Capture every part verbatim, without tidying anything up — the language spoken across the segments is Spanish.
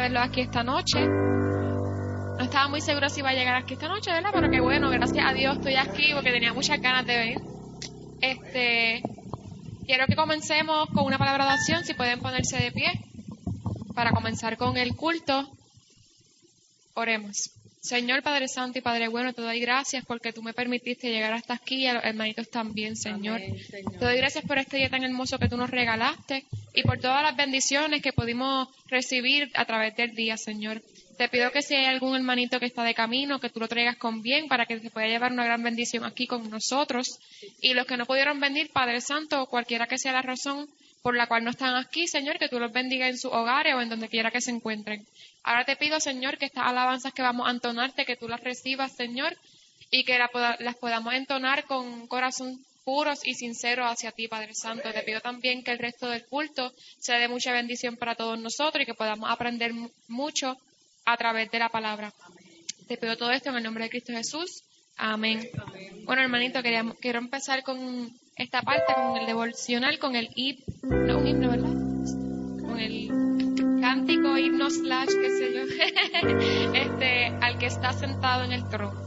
tenerlo aquí esta noche. No estaba muy segura si iba a llegar aquí esta noche, ¿verdad? Pero qué bueno, gracias a Dios estoy aquí porque tenía muchas ganas de venir. Este, quiero que comencemos con una palabra de oración, si pueden ponerse de pie, para comenzar con el culto. Oremos. Señor Padre Santo y Padre bueno, te doy gracias porque tú me permitiste llegar hasta aquí y a los hermanitos también, Señor. Amén, Señor. Te doy gracias por este día tan hermoso que tú nos regalaste y por todas las bendiciones que pudimos recibir a través del día, Señor. Te pido que si hay algún hermanito que está de camino, que tú lo traigas con bien para que se pueda llevar una gran bendición aquí con nosotros. Y los que no pudieron venir, Padre Santo, o cualquiera que sea la razón por la cual no están aquí, Señor, que tú los bendiga en sus hogares o en donde quiera que se encuentren. Ahora te pido, Señor, que estas alabanzas que vamos a entonarte, que tú las recibas, Señor, y que la poda- las podamos entonar con un corazón puros y sinceros hacia ti, Padre Santo. Te pido también que el resto del culto sea de mucha bendición para todos nosotros y que podamos aprender mu- mucho a través de la palabra. Te pido todo esto en el nombre de Cristo Jesús. Amén. Bueno, hermanito, queríamos, quiero empezar con esta parte, con el devocional, con el himno, no un himno, ¿verdad? Con el cántico, himno, slash, qué sé yo, este, al que está sentado en el trono.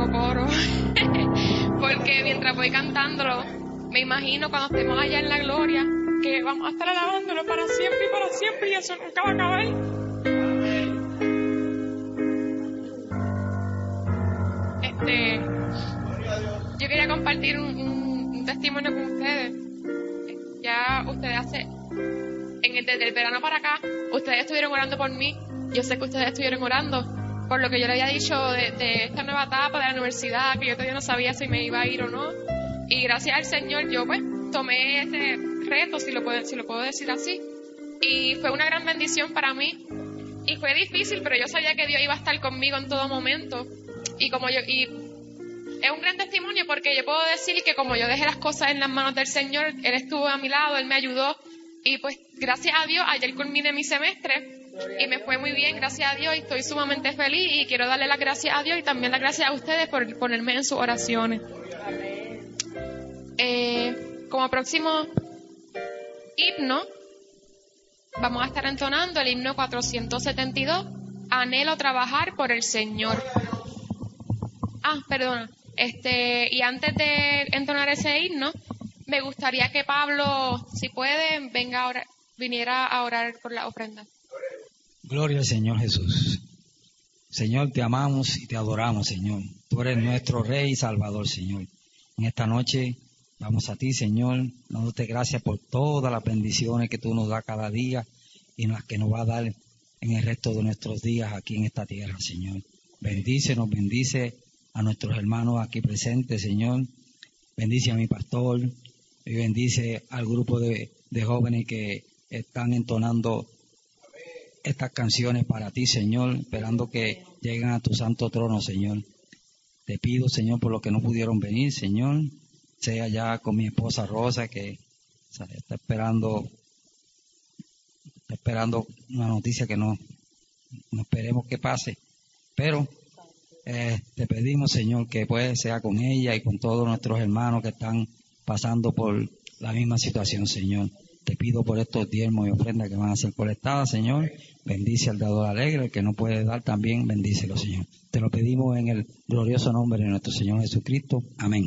tengo coro. Porque mientras voy cantándolo, me imagino cuando estemos allá en la gloria, que vamos a estar alabándolo para siempre y para siempre, y eso nunca va a acabar. Este, yo quería compartir un, un, un testimonio con ustedes. Ya ustedes hace, en el, desde el verano para acá, ustedes estuvieron orando por mí. Yo sé que ustedes estuvieron orando por lo que yo le había dicho de, de esta nueva etapa de la universidad, que yo todavía no sabía si me iba a ir o no. Y gracias al Señor yo pues tomé ese reto, si lo puedo, si lo puedo decir así. Y fue una gran bendición para mí. Y fue difícil, pero yo sabía que Dios iba a estar conmigo en todo momento. Y como yo, y es un gran testimonio porque yo puedo decir que como yo dejé las cosas en las manos del Señor, Él estuvo a mi lado, Él me ayudó. Y pues gracias a Dios, ayer culminé mi semestre y me fue muy bien, gracias a Dios, y estoy sumamente feliz y quiero darle las gracias a Dios y también las gracias a ustedes por ponerme en sus oraciones. Eh, como próximo himno, vamos a estar entonando el himno cuatrocientos setenta y dos, Anhelo trabajar por el Señor. Ah, perdona. Este, y antes de entonar ese himno, me gustaría que Pablo, si puede, venga a orar, viniera a orar por la ofrenda. Gloria al Señor Jesús. Señor, te amamos y te adoramos, Señor. Tú eres nuestro Rey y Salvador, Señor. En esta noche vamos a ti, Señor, dándote gracias por todas las bendiciones que tú nos das cada día y las que nos va a dar en el resto de nuestros días aquí en esta tierra, Señor. Bendícenos, bendice a nuestros hermanos aquí presentes, Señor. Bendice a mi pastor y bendice al grupo de, de jóvenes que están entonando estas canciones para ti, Señor, esperando que lleguen a tu santo trono, Señor. Te pido, Señor, por los que no pudieron venir, Señor, sea ya con mi esposa Rosa, que está esperando, está esperando una noticia que no, no esperemos que pase, pero eh, te pedimos, Señor, que pues sea con ella y con todos nuestros hermanos que están pasando por la misma situación, Señor. Te pido por estos diezmos y ofrendas que van a ser colectadas, Señor. Bendice al dador alegre, el que no puede dar también, bendícelo, Señor. Te lo pedimos en el glorioso nombre de nuestro Señor Jesucristo. Amén.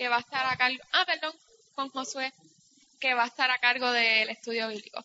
que va a estar a cargo, ah, perdón, con Josué, que va a estar a cargo del estudio bíblico.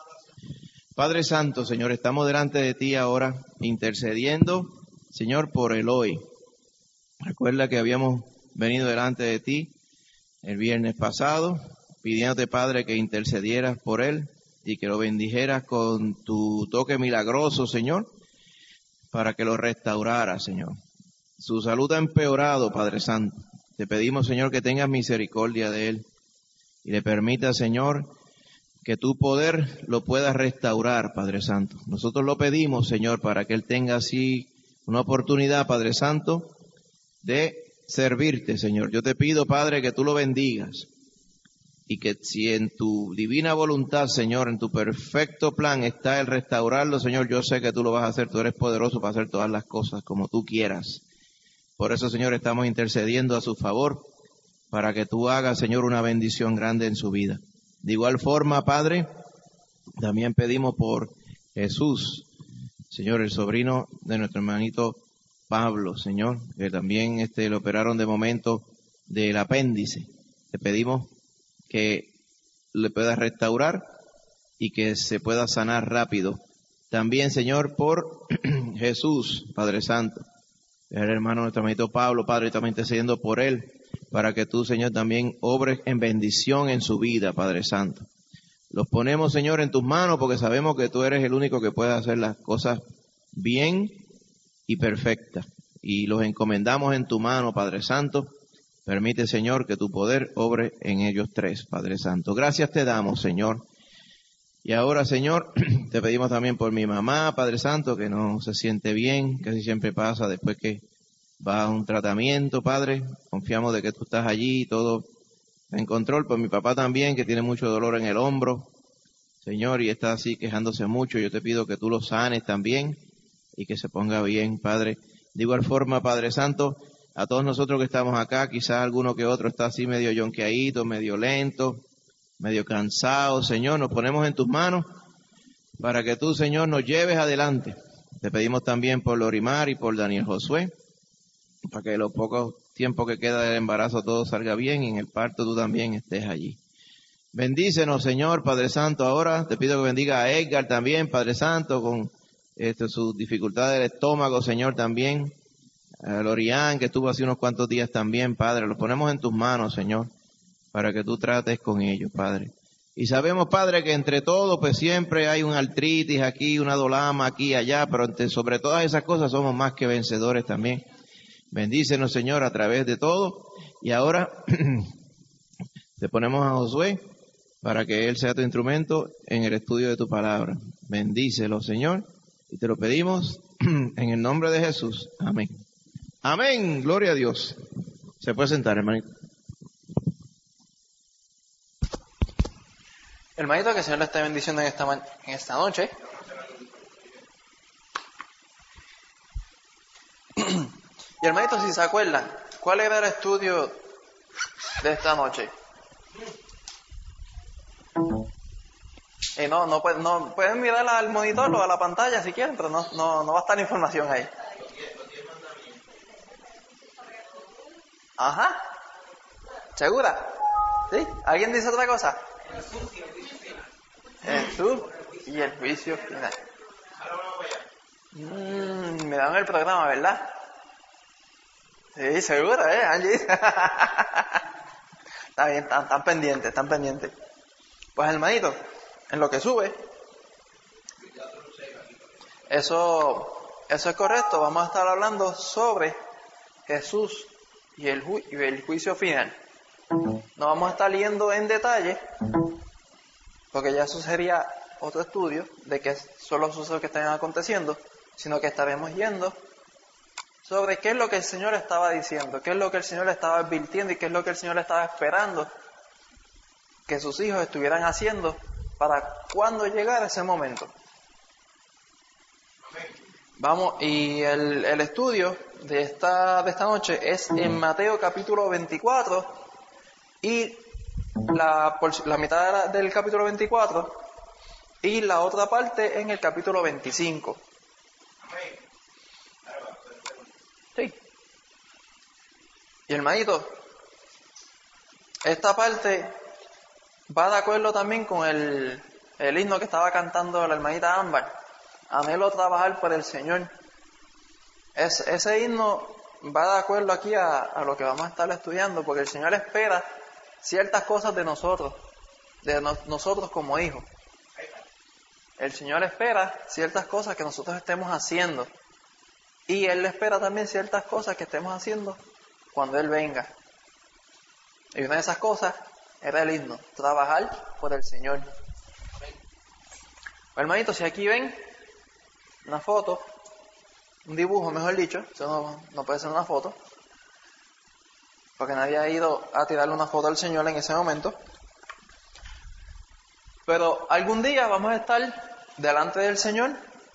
Padre Santo, Señor, estamos delante de ti ahora intercediendo, Señor, por Eloy. Recuerda que habíamos venido delante de ti el viernes pasado, pidiéndote, Padre, que intercedieras por él y que lo bendijeras con tu toque milagroso, Señor, para que lo restaurara, Señor. Su salud ha empeorado, Padre Santo. Te pedimos, Señor, que tengas misericordia de él y le permita, Señor, que tu poder lo pueda restaurar, Padre Santo. Nosotros lo pedimos, Señor, para que él tenga así una oportunidad, Padre Santo, de servirte, Señor. Yo te pido, Padre, que tú lo bendigas y que si en tu divina voluntad, Señor, en tu perfecto plan está el restaurarlo, Señor, yo sé que tú lo vas a hacer. Tú eres poderoso para hacer todas las cosas como tú quieras. Por eso, Señor, estamos intercediendo a su favor para que tú hagas, Señor, una bendición grande en su vida. De igual forma, Padre, también pedimos por Jesús, Señor, el sobrino de nuestro hermanito Pablo, Señor, que también este, le operaron de momento del apéndice. Te pedimos que le puedas restaurar y que se pueda sanar rápido. También, Señor, por Jesús, Padre Santo, el hermano de nuestro hermanito Pablo, Padre, también intercediendo por él, para que tú, Señor, también obres en bendición en su vida, Padre Santo. Los ponemos, Señor, en tus manos porque sabemos que tú eres el único que puede hacer las cosas bien y perfectas. Y los encomendamos en tu mano, Padre Santo. Permite, Señor, que tu poder obre en ellos tres, Padre Santo. Gracias te damos, Señor. Y ahora, Señor, te pedimos también por mi mamá, Padre Santo, que no se siente bien, que así siempre pasa después que va a un tratamiento, Padre. Confiamos de que tú estás allí, todo en control. Por mi papá también, que tiene mucho dolor en el hombro, Señor, y está así quejándose mucho. Yo te pido que tú lo sanes también y que se ponga bien, Padre. De igual forma, Padre Santo, a todos nosotros que estamos acá, quizás alguno que otro está así medio yonqueadito, medio lento, medio cansado. Señor, nos ponemos en tus manos para que tú, Señor, nos lleves adelante. Te pedimos también por Lorimar y por Daniel Josué, para que los pocos tiempos que queda del embarazo todo salga bien y en el parto tú también estés allí. Bendícenos, Señor, Padre Santo. Ahora te pido que bendiga a Edgar también, Padre Santo, con este, sus dificultades del estómago, Señor, también. A Lorian, que estuvo hace unos cuantos días también, Padre. Los ponemos en tus manos, Señor, para que tú trates con ellos, Padre. Y sabemos, Padre, que entre todos, pues siempre hay un artritis aquí, una dolama aquí y allá, pero entre, sobre todas esas cosas somos más que vencedores también. Bendícenos, Señor, a través de todo. Y ahora te ponemos a Josué para que él sea tu instrumento en el estudio de tu palabra. Bendícelo, Señor, y te lo pedimos en el nombre de Jesús. Amén. Amén. Gloria a Dios. Se puede sentar, hermanito. Hermanito, que el Señor le esté bendiciendo en esta, ma- en esta noche. Y hermanito, si se acuerdan, ¿cuál era el estudio de esta noche? Y no, no, pueden, no pueden mirar al monitor o a la pantalla si quieren, pero no, no, no va a estar la información ahí. Ajá. ¿Segura? ¿Sí? ¿Alguien dice otra cosa? Jesús y el juicio final. Mm, me dan el programa, ¿verdad? Sí, seguro, ¿eh, Angie? Está bien, están, están pendientes, están pendientes. Pues, hermanito, en lo que sube, eso, eso es correcto. Vamos a estar hablando sobre Jesús y el, ju- y el juicio final. No vamos a estar leyendo en detalle, porque ya eso sería otro estudio de qué son los sucesos que están aconteciendo, sino que estaremos yendo sobre qué es lo que el Señor estaba diciendo, qué es lo que el Señor estaba advirtiendo y qué es lo que el Señor estaba esperando que sus hijos estuvieran haciendo para cuando llegara ese momento. Vamos, y el, el estudio de esta, de esta noche es en Mateo capítulo veinticuatro y la, por, la mitad de la, del capítulo veinticuatro y la otra parte en el capítulo veinticinco. Sí. Y hermanito, esta parte va de acuerdo también con el, el himno que estaba cantando la hermanita Ámbar. Anhelo trabajar por el Señor. Es, ese himno va de acuerdo aquí a, a lo que vamos a estar estudiando, porque el Señor espera ciertas cosas de nosotros, de no, nosotros como hijos. El Señor espera ciertas cosas que nosotros estemos haciendo. Y Él espera también ciertas cosas que estemos haciendo cuando Él venga. Y una de esas cosas era el himno, trabajar por el Señor. Hermanitos, si aquí ven una foto, un dibujo mejor dicho, eso no, no puede ser una foto, porque nadie ha ido a tirarle una foto al Señor en ese momento. Pero algún día vamos a estar delante del Señor,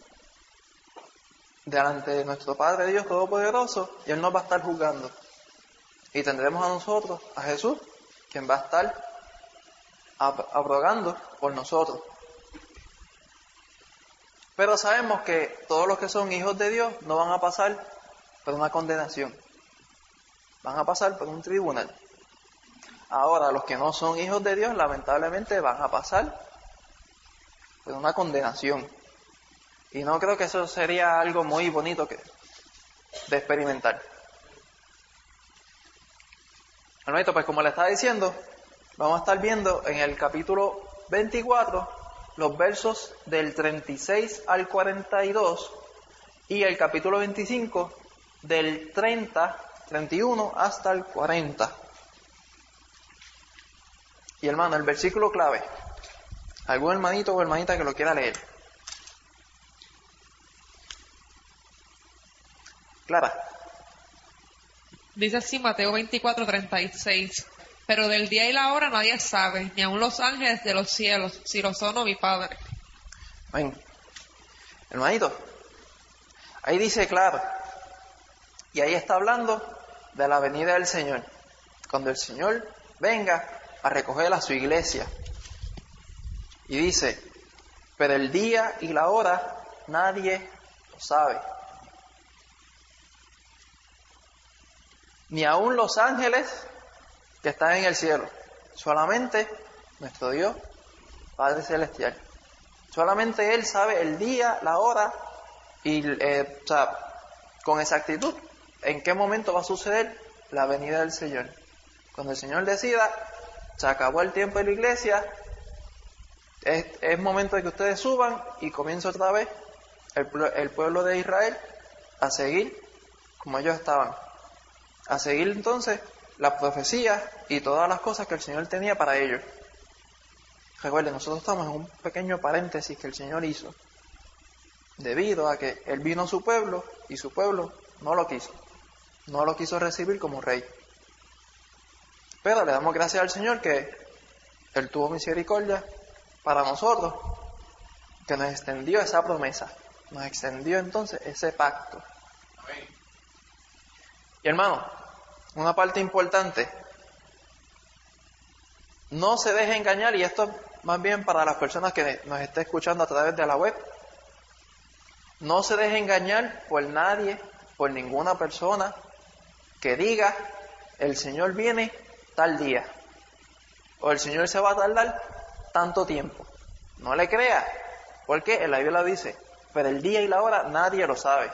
delante de nuestro Padre Dios Todopoderoso, y Él nos va a estar juzgando. Y tendremos a nosotros, a Jesús, quien va a estar abrogando por nosotros. Pero sabemos que todos los que son hijos de Dios no van a pasar por una condenación. Van a pasar por un tribunal. Ahora, los que no son hijos de Dios, lamentablemente, van a pasar por una condenación. Y no creo que eso sería algo muy bonito que, de experimentar. Hermanito, pues como le estaba diciendo, vamos a estar viendo en el capítulo veinticuatro los versos del treinta y seis al cuarenta y dos y el capítulo veinticinco del treinta, treinta y uno hasta el cuarenta. Y hermano, el versículo clave, algún hermanito o hermanita que lo quiera leer. Clara. Dice así Mateo veinticuatro, treinta y seis. Pero del día y la hora nadie sabe, ni aun los ángeles de los cielos, si lo son o mi Padre. Ven, hermanito, ahí dice claro, y ahí está hablando de la venida del Señor, cuando el Señor venga a recoger a su iglesia. Y dice, pero el día y la hora nadie lo sabe. Ni aun los ángeles que están en el cielo, solamente nuestro Dios, Padre Celestial. Solamente Él sabe el día, la hora y eh, o sea, con exactitud en qué momento va a suceder la venida del Señor. Cuando el Señor decida, se acabó el tiempo de la iglesia, es, es momento de que ustedes suban y comience otra vez el, el pueblo de Israel a seguir como ellos estaban. A seguir entonces las profecías y todas las cosas que el Señor tenía para ellos. Recuerden, nosotros estamos en un pequeño paréntesis que el Señor hizo, debido a que Él vino a su pueblo y su pueblo no lo quiso, no lo quiso recibir como rey. Pero le damos gracias al Señor que Él tuvo misericordia para nosotros, que nos extendió esa promesa, nos extendió entonces ese pacto. Amén. Y hermano, una parte importante, no se deje engañar, y esto más bien para las personas que nos estén escuchando a través de la web, no se deje engañar por nadie, por ninguna persona que diga, el Señor viene tal día, o el Señor se va a tardar tanto tiempo. No le crea, porque en la Biblia dice, pero el día y la hora nadie lo sabe.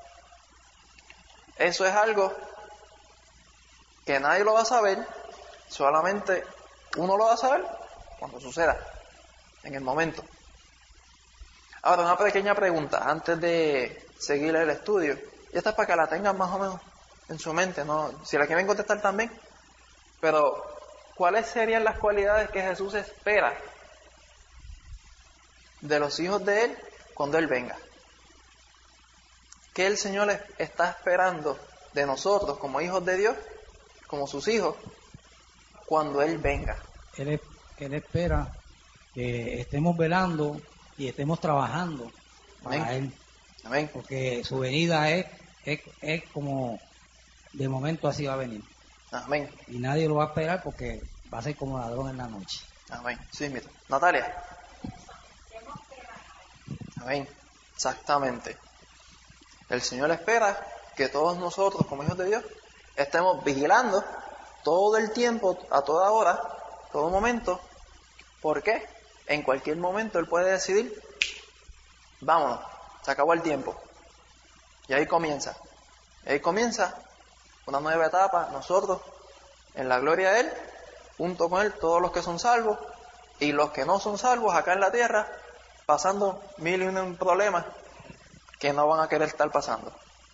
Eso es algo que nadie lo va a saber, solamente uno lo va a saber cuando suceda, en el momento. Ahora, una pequeña pregunta antes de seguir el estudio, y esta es para que la tengan más o menos en su mente, ¿no? Si la quieren contestar también, pero ¿cuáles serían las cualidades que Jesús espera de los hijos de Él cuando Él venga? ¿Qué el Señor está esperando de nosotros como hijos de Dios, como sus hijos, cuando Él venga? Él, él espera que estemos velando y estemos trabajando para Amén. Él. Amén. Porque su venida es, es, es como de momento así va a venir. Amén. Y nadie lo va a esperar porque va a ser como ladrón en la noche. Amén. Sí, mira. Natalia. Amén. Exactamente. El Señor espera que todos nosotros, como hijos de Dios, estemos vigilando todo el tiempo, a toda hora, todo momento. ¿Por qué? En cualquier momento Él puede decidir, vámonos, se acabó el tiempo. Y ahí comienza. Y ahí comienza una nueva etapa, nosotros, en la gloria de Él, junto con Él, todos los que son salvos, y los que no son salvos acá en la tierra, pasando mil y un problemas que no van a querer estar pasando.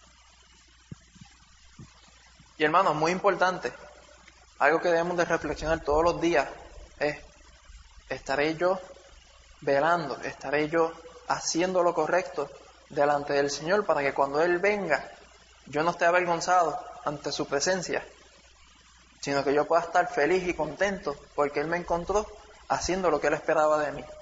Y hermanos, muy importante, algo que debemos de reflexionar todos los días es, ¿estaré yo velando, estaré yo haciendo lo correcto delante del Señor para que cuando Él venga yo no esté avergonzado ante su presencia, sino que yo pueda estar feliz y contento porque Él me encontró haciendo lo que Él esperaba de mí?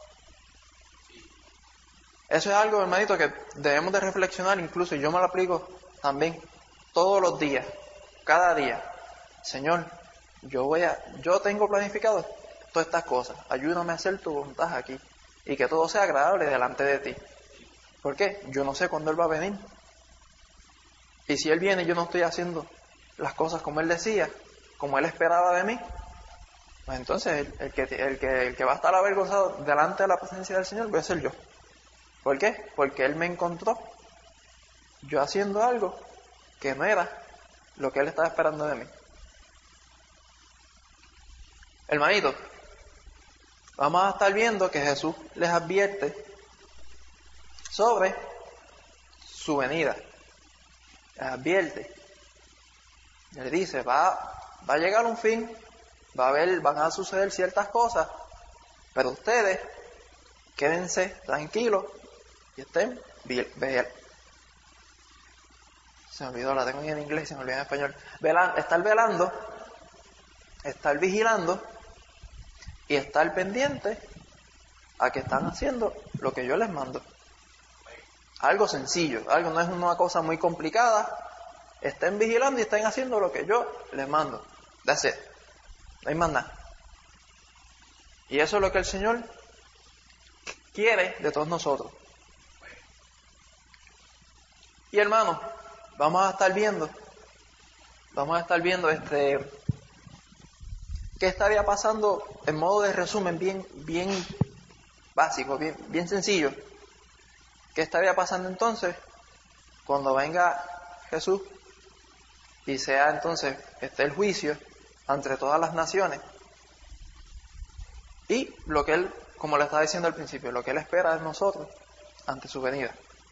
Eso es algo, hermanito, que debemos de reflexionar, incluso yo me lo aplico también todos los días, cada día. Señor, yo voy a, yo tengo planificado todas estas cosas, ayúdame a hacer tu voluntad aquí y que todo sea agradable delante de ti. ¿Por qué? Yo no sé cuándo Él va a venir. Y si Él viene y yo no estoy haciendo las cosas como Él decía, como Él esperaba de mí, pues entonces el, el, que, el, que, el que va a estar avergonzado delante de la presencia del Señor voy a ser yo. ¿Por qué? Porque Él me encontró yo haciendo algo que no era lo que Él estaba esperando de mí. Hermanito, vamos a estar viendo que Jesús les advierte sobre su venida. Les advierte. Le dice, va, va a llegar un fin, va a haber, van a suceder ciertas cosas, pero ustedes quédense tranquilos y estén velando. Se me olvidó, la tengo en inglés, se me olvidó en español. Velan, estar velando, estar vigilando y estar pendiente a que están haciendo lo que yo les mando. Algo sencillo, algo no es una cosa muy complicada. Estén vigilando y estén haciendo lo que yo les mando. That's it. No hay más nada. Y eso es lo que el Señor quiere de todos nosotros. Y hermanos, vamos a estar viendo, vamos a estar viendo este, qué estaría pasando en modo de resumen bien, bien básico, bien, bien sencillo. ¿Qué estaría pasando entonces cuando venga Jesús y sea entonces esté el juicio entre todas las naciones? Y lo que Él, como le estaba diciendo al principio, lo que Él espera de nosotros ante su venida.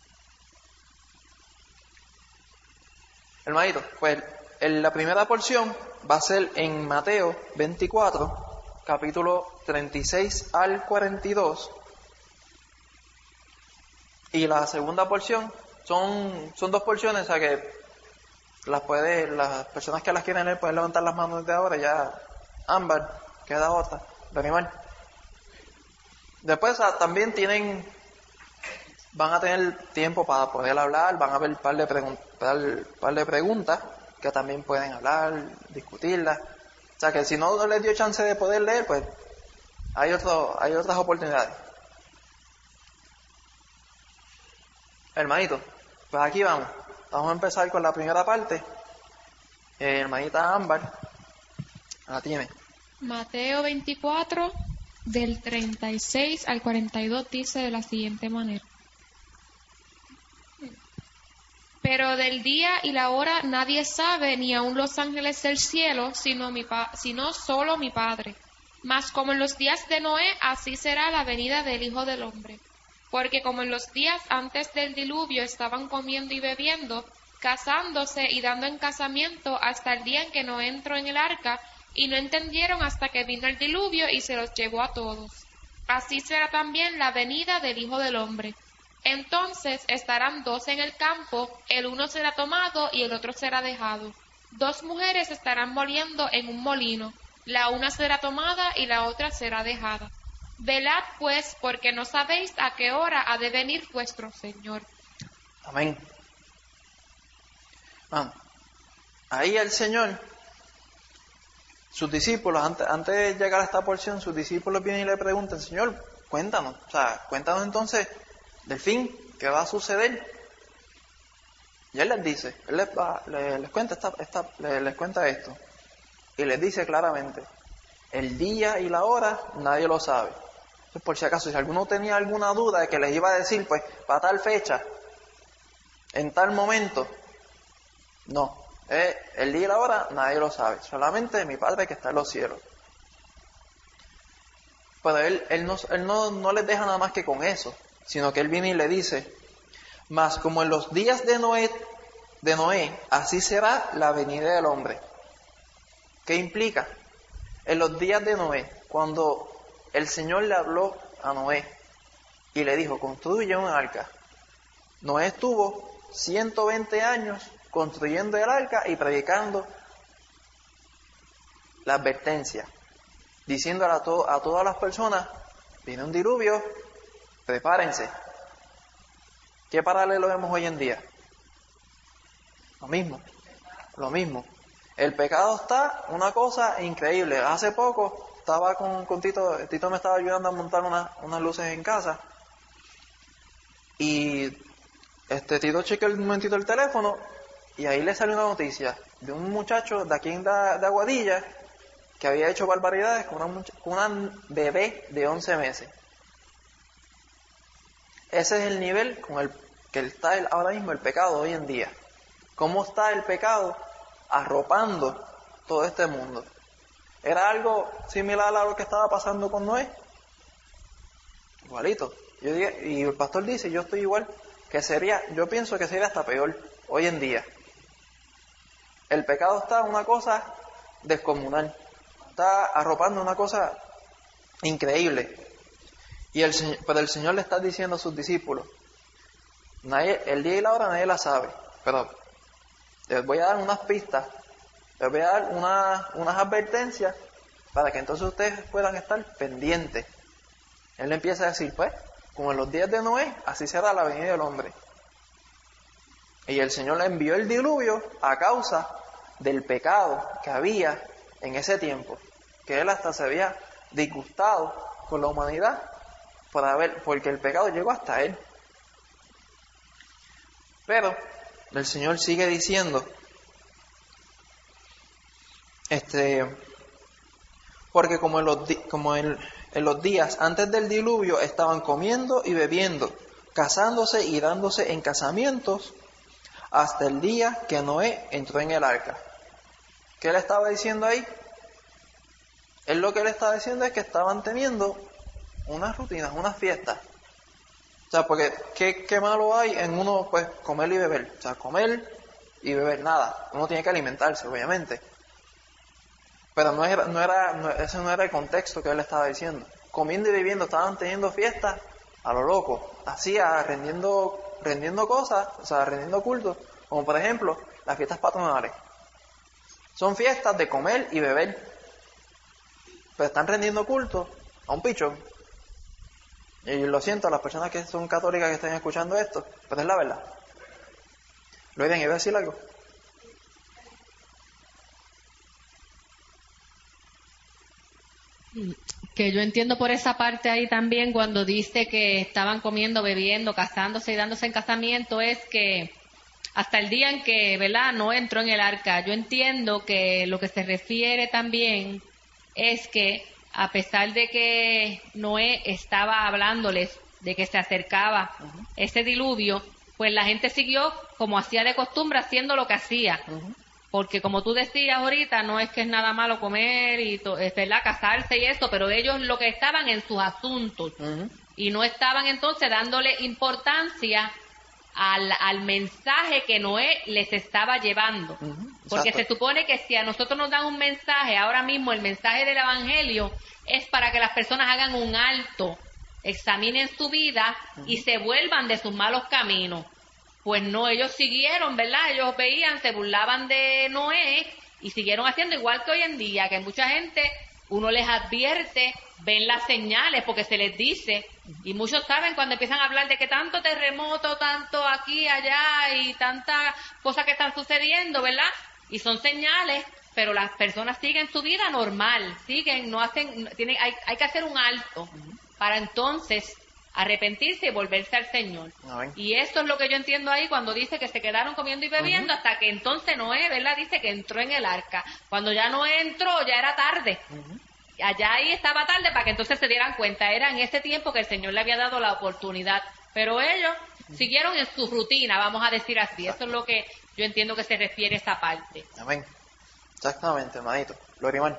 Hermanito, pues en la primera porción va a ser en Mateo veinticuatro, capítulo treinta y seis al cuarenta y dos. Y la segunda porción son, son dos porciones, o sea que las puede, las personas que las quieren leer pueden levantar las manos desde ahora. Ya Ámbar, queda otra, Daniel. Después también tienen, van a tener tiempo para poder hablar, van a haber un par de, pregun- par, par de preguntas que también pueden hablar, discutirlas. O sea que si no les dio chance de poder leer, pues hay otro, hay otras oportunidades. Hermanito, pues aquí vamos. Vamos a empezar con la primera parte. Eh, hermanita Ámbar, la tiene. Mateo veinticuatro, del treinta y seis al cuarenta y dos, dice de la siguiente manera. Pero del día y la hora nadie sabe, ni aun los ángeles del cielo, sino, mi pa- sino solo mi Padre. Mas como en los días de Noé, así será la venida del Hijo del Hombre. Porque como en los días antes del diluvio estaban comiendo y bebiendo, casándose y dando en casamiento hasta el día en que Noé entró en el arca, y no entendieron hasta que vino el diluvio y se los llevó a todos. Así será también la venida del Hijo del Hombre. Entonces estarán dos en el campo, el uno será tomado y el otro será dejado. Dos mujeres estarán moliendo en un molino, la una será tomada y la otra será dejada. Velad pues, porque no sabéis a qué hora ha de venir vuestro Señor. Amén. Ah, ahí el Señor, sus discípulos, antes, antes de llegar a esta porción, sus discípulos vienen y le preguntan, Señor, cuéntanos, o sea, cuéntanos entonces del fin, qué va a suceder. Y Él les dice, Él les, va, les, les cuenta esta, esta, les, les cuenta esto. y les dice claramente, el día y la hora nadie lo sabe. Entonces, por si acaso, si alguno tenía alguna duda de que les iba a decir, pues, para tal fecha, en tal momento, no, eh, el día y la hora nadie lo sabe, solamente mi Padre que está en los cielos. Pero él, él, no, él no, no les deja nada más que con eso, sino que él viene y le dice, mas como en los días de Noé, de Noé, así será la venida del hombre. ¿Qué implica? En los días de Noé, cuando el Señor le habló a Noé y le dijo, construye un arca. Noé estuvo ciento veinte años construyendo el arca y predicando la advertencia, diciéndole a, to- a todas las personas, viene un diluvio, prepárense. ¿Qué paralelo vemos hoy en día? Lo mismo, lo mismo. El pecado está una cosa increíble. Hace poco estaba con, con Tito, Tito me estaba ayudando a montar una, unas luces en casa y este Tito chequeó un momentito el teléfono y ahí le salió una noticia de un muchacho de aquí de, de Aguadilla que había hecho barbaridades con una, mucha, con una bebé de once meses. Ese es el nivel con el que está el, ahora mismo el pecado hoy en día. ¿Cómo está el pecado arropando todo este mundo? ¿Era algo similar a lo que estaba pasando con Noé? Igualito. Yo dije, y el pastor dice, yo estoy igual, que sería, yo pienso que sería hasta peor hoy en día. El pecado está una cosa descomunal, está arropando una cosa increíble. Y el Señor, pero el Señor le está diciendo a sus discípulos, nadie, el día y la hora nadie la sabe, pero les voy a dar unas pistas, les voy a dar una, unas advertencias para que entonces ustedes puedan estar pendientes. Él le empieza a decir, pues, como en los días de Noé, así será la venida del hombre. Y el Señor le envió el diluvio a causa del pecado que había en ese tiempo, que Él hasta se había disgustado con la humanidad por haber, porque el pecado llegó hasta Él. Pero el Señor sigue diciendo, este, porque como en los, di- como en, en los días antes del diluvio estaban comiendo y bebiendo, casándose y dándose en casamientos, hasta el día que Noé entró en el arca. ¿Qué le estaba diciendo ahí? Él lo que le estaba diciendo es que estaban teniendo unas rutinas, unas fiestas. O sea, porque ¿qué, qué malo hay en uno, pues, comer y beber? O sea, comer y beber, nada. Uno tiene que alimentarse, obviamente. Pero no era, no era, no, ese no era el contexto que él estaba diciendo. Comiendo y bebiendo, estaban teniendo fiestas a lo loco. Hacía, rendiendo, rendiendo cosas, o sea, rendiendo cultos. Como por ejemplo, las fiestas patronales. Son fiestas de comer y beber. Pero están rendiendo culto a un pichón. Y lo siento a las personas que son católicas que estén escuchando esto, pero es la verdad. Loiden, ¿iba a decir algo? Que yo entiendo por esa parte ahí también cuando dice que estaban comiendo, bebiendo, casándose y dándose en casamiento, es que hasta el día en que, ¿verdad?, no entró en el arca. Yo entiendo que lo que se refiere también es que a pesar de que Noé estaba hablándoles de que se acercaba uh-huh. ese diluvio, pues la gente siguió como hacía de costumbre, haciendo lo que hacía. Uh-huh. Porque como tú decías ahorita, no es que es nada malo comer y to- es verdad, casarse y eso, pero ellos lo que estaban en sus asuntos uh-huh. y no estaban entonces dándole importancia al, al mensaje que Noé les estaba llevando. Uh-huh. Porque se supone que si a nosotros nos dan un mensaje, ahora mismo el mensaje del Evangelio es para que las personas hagan un alto, examinen su vida uh-huh. y se vuelvan de sus malos caminos. Pues no, ellos siguieron, ¿verdad? Ellos veían, se burlaban de Noé y siguieron haciendo igual que hoy en día, que mucha gente, uno les advierte, ven las señales porque se les dice, y muchos saben cuando empiezan a hablar de que tanto terremoto, tanto aquí, allá y tantas cosas que están sucediendo, ¿verdad? Y son señales, pero las personas siguen su vida normal, siguen, no hacen, tienen, hay, hay que hacer un alto para entonces arrepentirse y volverse al Señor. Amén. Y esto es lo que yo entiendo ahí cuando dice que se quedaron comiendo y bebiendo uh-huh. hasta que entonces Noé, ¿verdad? Dice que entró en el arca. Cuando ya Noé entró, ya era tarde. Uh-huh. Allá ahí estaba tarde para que entonces se dieran cuenta. Era en ese tiempo que el Señor le había dado la oportunidad. Pero ellos uh-huh. siguieron en su rutina, vamos a decir así. Exacto. Eso es lo que yo entiendo que se refiere a esa parte. Amén. Exactamente, hermanito. Glorimán.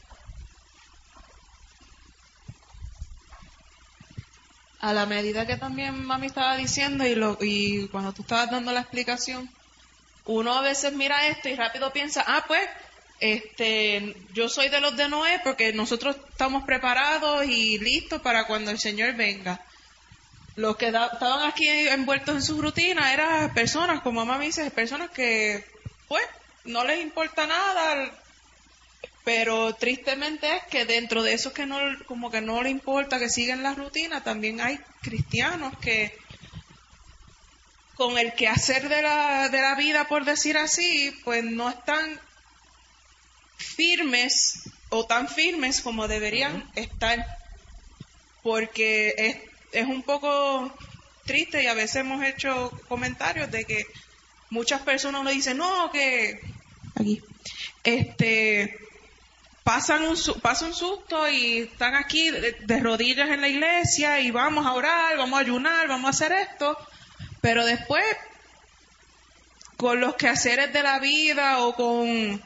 A la medida que también mami estaba diciendo y, lo, y cuando tú estabas dando la explicación, uno a veces mira esto y rápido piensa, ah, pues, este, yo soy de los de Noé porque nosotros estamos preparados y listos para cuando el Señor venga. Los que da, estaban aquí envueltos en su rutina eran personas, como mami dice, personas que, pues, no les importa nada. Pero tristemente es que dentro de esos que no, como que no le importa, que siguen la rutina, también hay cristianos que con el quehacer de la, de la vida, por decir así, pues no están firmes o tan firmes como deberían uh-huh. estar, porque es, es un poco triste y a veces hemos hecho comentarios de que muchas personas nos dicen, no, que aquí, este... pasan un, pasa un susto y están aquí de, de rodillas en la iglesia y vamos a orar, vamos a ayunar, vamos a hacer esto, pero después con los quehaceres de la vida o con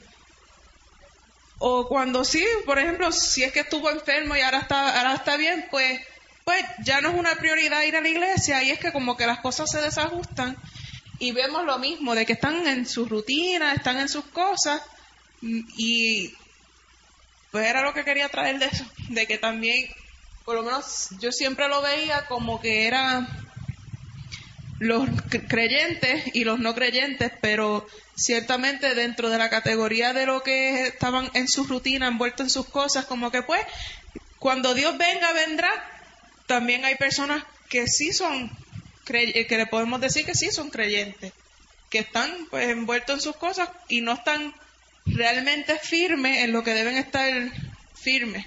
o cuando sí, por ejemplo, si es que estuvo enfermo y ahora está ahora está bien, pues pues ya no es una prioridad ir a la iglesia y es que como que las cosas se desajustan y vemos lo mismo de que están en su rutina, están en sus cosas y pues era lo que quería traer de eso, de que también, por lo menos yo siempre lo veía como que eran los creyentes y los no creyentes, pero ciertamente dentro de la categoría de lo que estaban en su rutina, envueltos en sus cosas, como que pues, cuando Dios venga, vendrá. También hay personas que sí son, que le podemos decir que sí son creyentes, que están pues envueltos en sus cosas y no están realmente firmes en lo que deben estar firmes.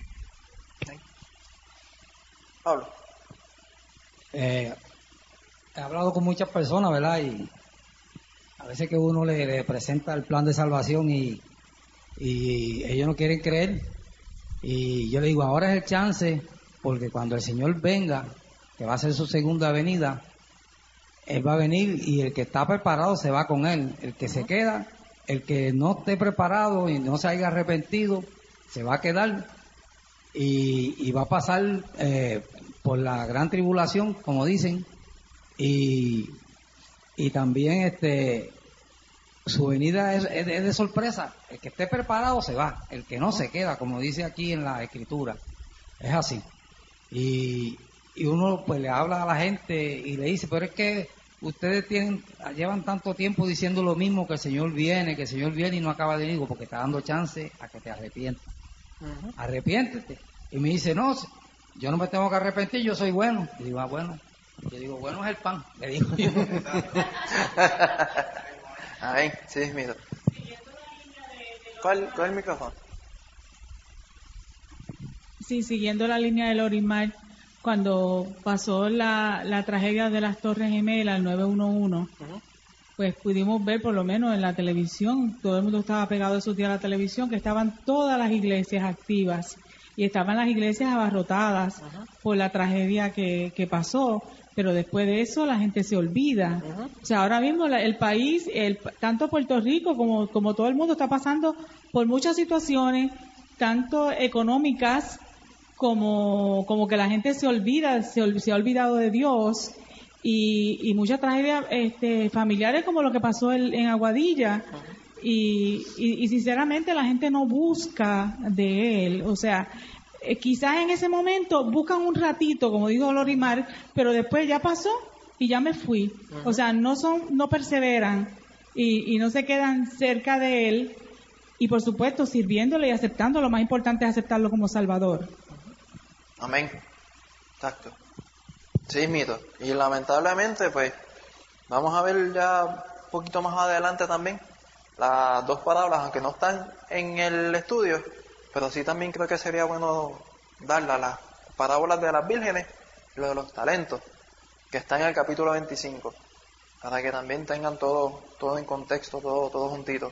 Pablo. Eh, he hablado con muchas personas, ¿verdad? Y a veces que uno le, le presenta el plan de salvación y, y ellos no quieren creer. Y yo le digo, ahora es el chance, porque cuando el Señor venga, que va a ser su segunda venida, Él va a venir y el que está preparado se va con Él. El que uh-huh. se queda... El que no esté preparado y no se haya arrepentido, se va a quedar y, y va a pasar eh, por la gran tribulación, como dicen, y, y también este su venida es, es, de, es de sorpresa. El que esté preparado se va, el que no se queda, como dice aquí en la Escritura. Es así. Y, y uno pues le habla a la gente y le dice, pero es que ustedes tienen, llevan tanto tiempo diciendo lo mismo, que el Señor viene, que el Señor viene y no acaba de venir, porque está dando chance a que te arrepientas. Uh-huh. Arrepiéntete. Y me dice, no, yo no me tengo que arrepentir, yo soy bueno. Y digo, ah, bueno. Yo digo, bueno es el pan, le digo yo. Ahí, sí, mira. ¿Cuál, ¿Cuál es el micrófono? Sí, siguiendo la línea de Lorimar, cuando pasó la, la tragedia de las Torres Gemelas, el nueve uno uno, uh-huh. pues pudimos ver, por lo menos en la televisión, todo el mundo estaba pegado esos días a la televisión, que estaban todas las iglesias activas y estaban las iglesias abarrotadas uh-huh. por la tragedia que, que pasó, pero después de eso la gente se olvida. Uh-huh. O sea, ahora mismo la, el país, el, tanto Puerto Rico como, como todo el mundo está pasando por muchas situaciones, tanto económicas, como como que la gente se olvida, se, se ha olvidado de Dios y, y muchas tragedias este, familiares como lo que pasó el, en Aguadilla y, y, y sinceramente la gente no busca de Él, o sea, eh, quizás en ese momento buscan un ratito, como dijo Lorimar, pero después ya pasó y ya me fui, o sea, no son, no perseveran y, y no se quedan cerca de Él y por supuesto sirviéndole y aceptándolo, lo más importante es aceptarlo como Salvador. Amén. Exacto. Sí, mito. Y lamentablemente, pues, vamos a ver ya un poquito más adelante también las dos parábolas, aunque no están en el estudio, pero sí también creo que sería bueno darlas, las parábolas de las vírgenes lo de los talentos, que está en el capítulo veinticinco, para que también tengan todo, todo en contexto, todo, todo juntito.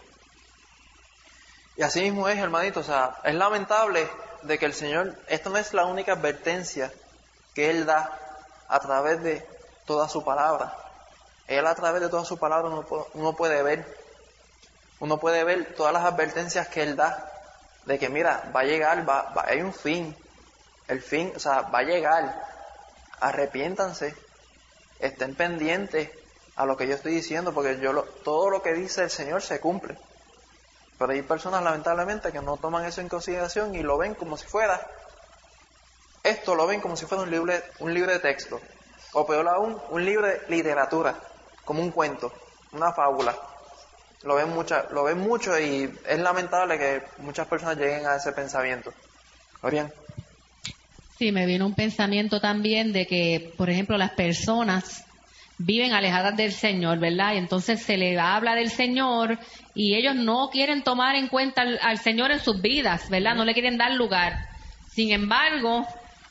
Y así mismo es, hermanito, o sea, es lamentable de que el Señor, esto no es la única advertencia que Él da a través de toda su palabra. Él a través de toda su palabra uno, uno puede ver, uno puede ver todas las advertencias que Él da, de que mira, va a llegar, va, va, hay un fin, el fin, o sea, va a llegar, arrepiéntanse, estén pendientes a lo que yo estoy diciendo, porque yo lo, todo lo que dice el Señor se cumple. Pero hay personas lamentablemente que no toman eso en consideración y lo ven como si fuera, esto lo ven como si fuera un libro, un libro de texto, o peor aún, un libro de literatura, como un cuento, una fábula. Lo ven mucha, lo ven mucho y es lamentable que muchas personas lleguen a ese pensamiento. Orián. Sí, me vino un pensamiento también de que, por ejemplo, las personas viven alejadas del Señor, ¿verdad? Y entonces se les habla del Señor y ellos no quieren tomar en cuenta al, al Señor en sus vidas, ¿verdad? No le quieren dar lugar. Sin embargo,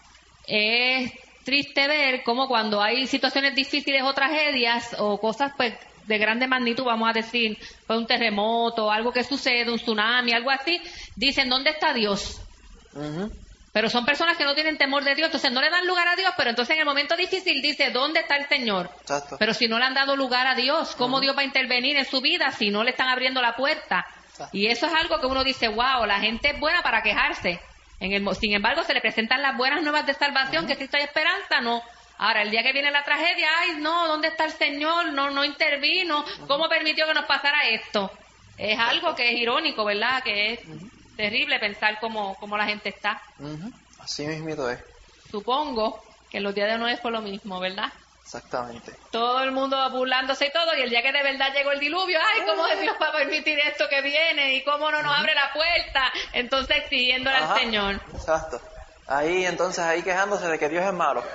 es triste ver cómo cuando hay situaciones difíciles o tragedias o cosas pues de grande magnitud, vamos a decir, pues un terremoto, algo que sucede, un tsunami, algo así, dicen, ¿dónde está Dios? Uh-huh. Pero son personas que no tienen temor de Dios, entonces no le dan lugar a Dios, pero entonces en el momento difícil dice, ¿dónde está el Señor? Exacto. Pero si no le han dado lugar a Dios, ¿cómo uh-huh. Dios va a intervenir en su vida si no le están abriendo la puerta? Exacto. Y eso es algo que uno dice, wow, la gente es buena para quejarse. En el, sin embargo, se le presentan las buenas nuevas de salvación, uh-huh. que Cristo hay esperanza, no. Ahora, el día que viene la tragedia, ay, no, ¿dónde está el Señor? No, no intervino. Uh-huh. ¿Cómo permitió que nos pasara esto? Es Exacto. algo que es irónico, ¿verdad? Que es uh-huh. terrible pensar cómo, cómo la gente está. Uh-huh. Así mismito es. Supongo que en los días de Noé fue lo mismo, ¿verdad? Exactamente. Todo el mundo burlándose y todo, y el día que de verdad llegó el diluvio, ay, ¿cómo Dios va a permitir esto que viene? ¿Y cómo no nos uh-huh. abre la puerta? Entonces exigiéndole Ajá. al Señor. Exacto. Ahí, entonces, ahí quejándose de que Dios es malo.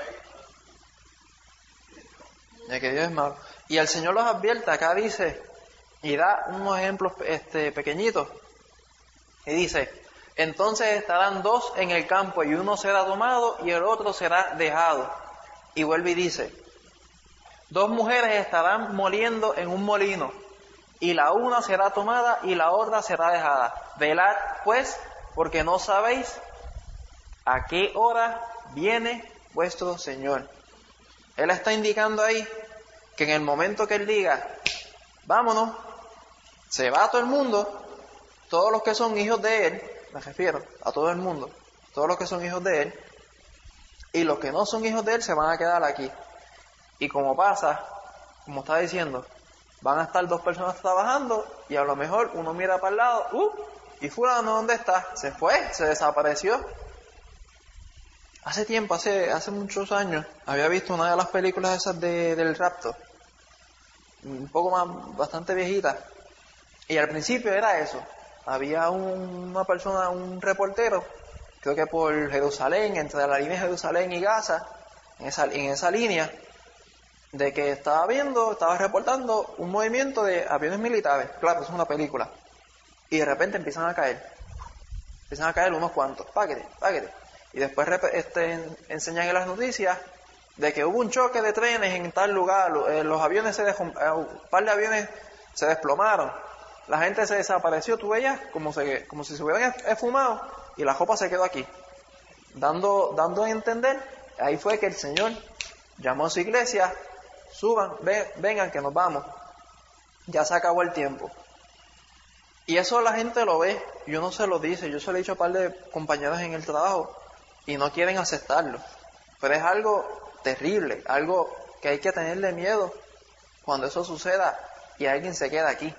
De que Dios es malo. Y el Señor los advierte, acá dice, y da unos ejemplos este, pequeñitos, y dice, entonces estarán dos en el campo, y uno será tomado, y el otro será dejado. Y vuelve y dice, dos mujeres estarán moliendo en un molino, y la una será tomada, y la otra será dejada. Velad, pues, porque no sabéis a qué hora viene vuestro Señor. Él está indicando ahí que en el momento que Él diga, vámonos, se va a todo el mundo, todos los que son hijos de Él, me refiero a todo el mundo, todos los que son hijos de Él, y los que no son hijos de Él se van a quedar aquí. Y como pasa, como estaba diciendo, van a estar dos personas trabajando y a lo mejor uno mira para el lado, uh, y fulano, ¿dónde está? Se fue, se desapareció. Hace tiempo, hace hace muchos años, había visto una de las películas esas de, del rapto, un poco más, bastante viejita, y al principio era eso, había un, una persona, un reportero, creo que por Jerusalén, entre la línea de Jerusalén y Gaza, en esa, en esa línea, de que estaba viendo, estaba reportando un movimiento de aviones militares, claro, es una película, y de repente empiezan a caer, empiezan a caer unos cuantos, páquete, páquete. Y después este, enseñan en las noticias de que hubo un choque de trenes en tal lugar, eh, los aviones se dejó, eh, un par de aviones se desplomaron, la gente se desapareció, tú veías como, se, como si se hubieran esfumado y la copa se quedó aquí, dando, dando a entender, ahí fue que el Señor llamó a su iglesia, suban, ven, vengan que nos vamos, ya se acabó el tiempo. Y eso la gente lo ve, y uno se lo dice, yo se lo he dicho a un par de compañeros en el trabajo, y no quieren aceptarlo. Pero es algo terrible, algo que hay que tenerle miedo cuando eso suceda y alguien se queda aquí.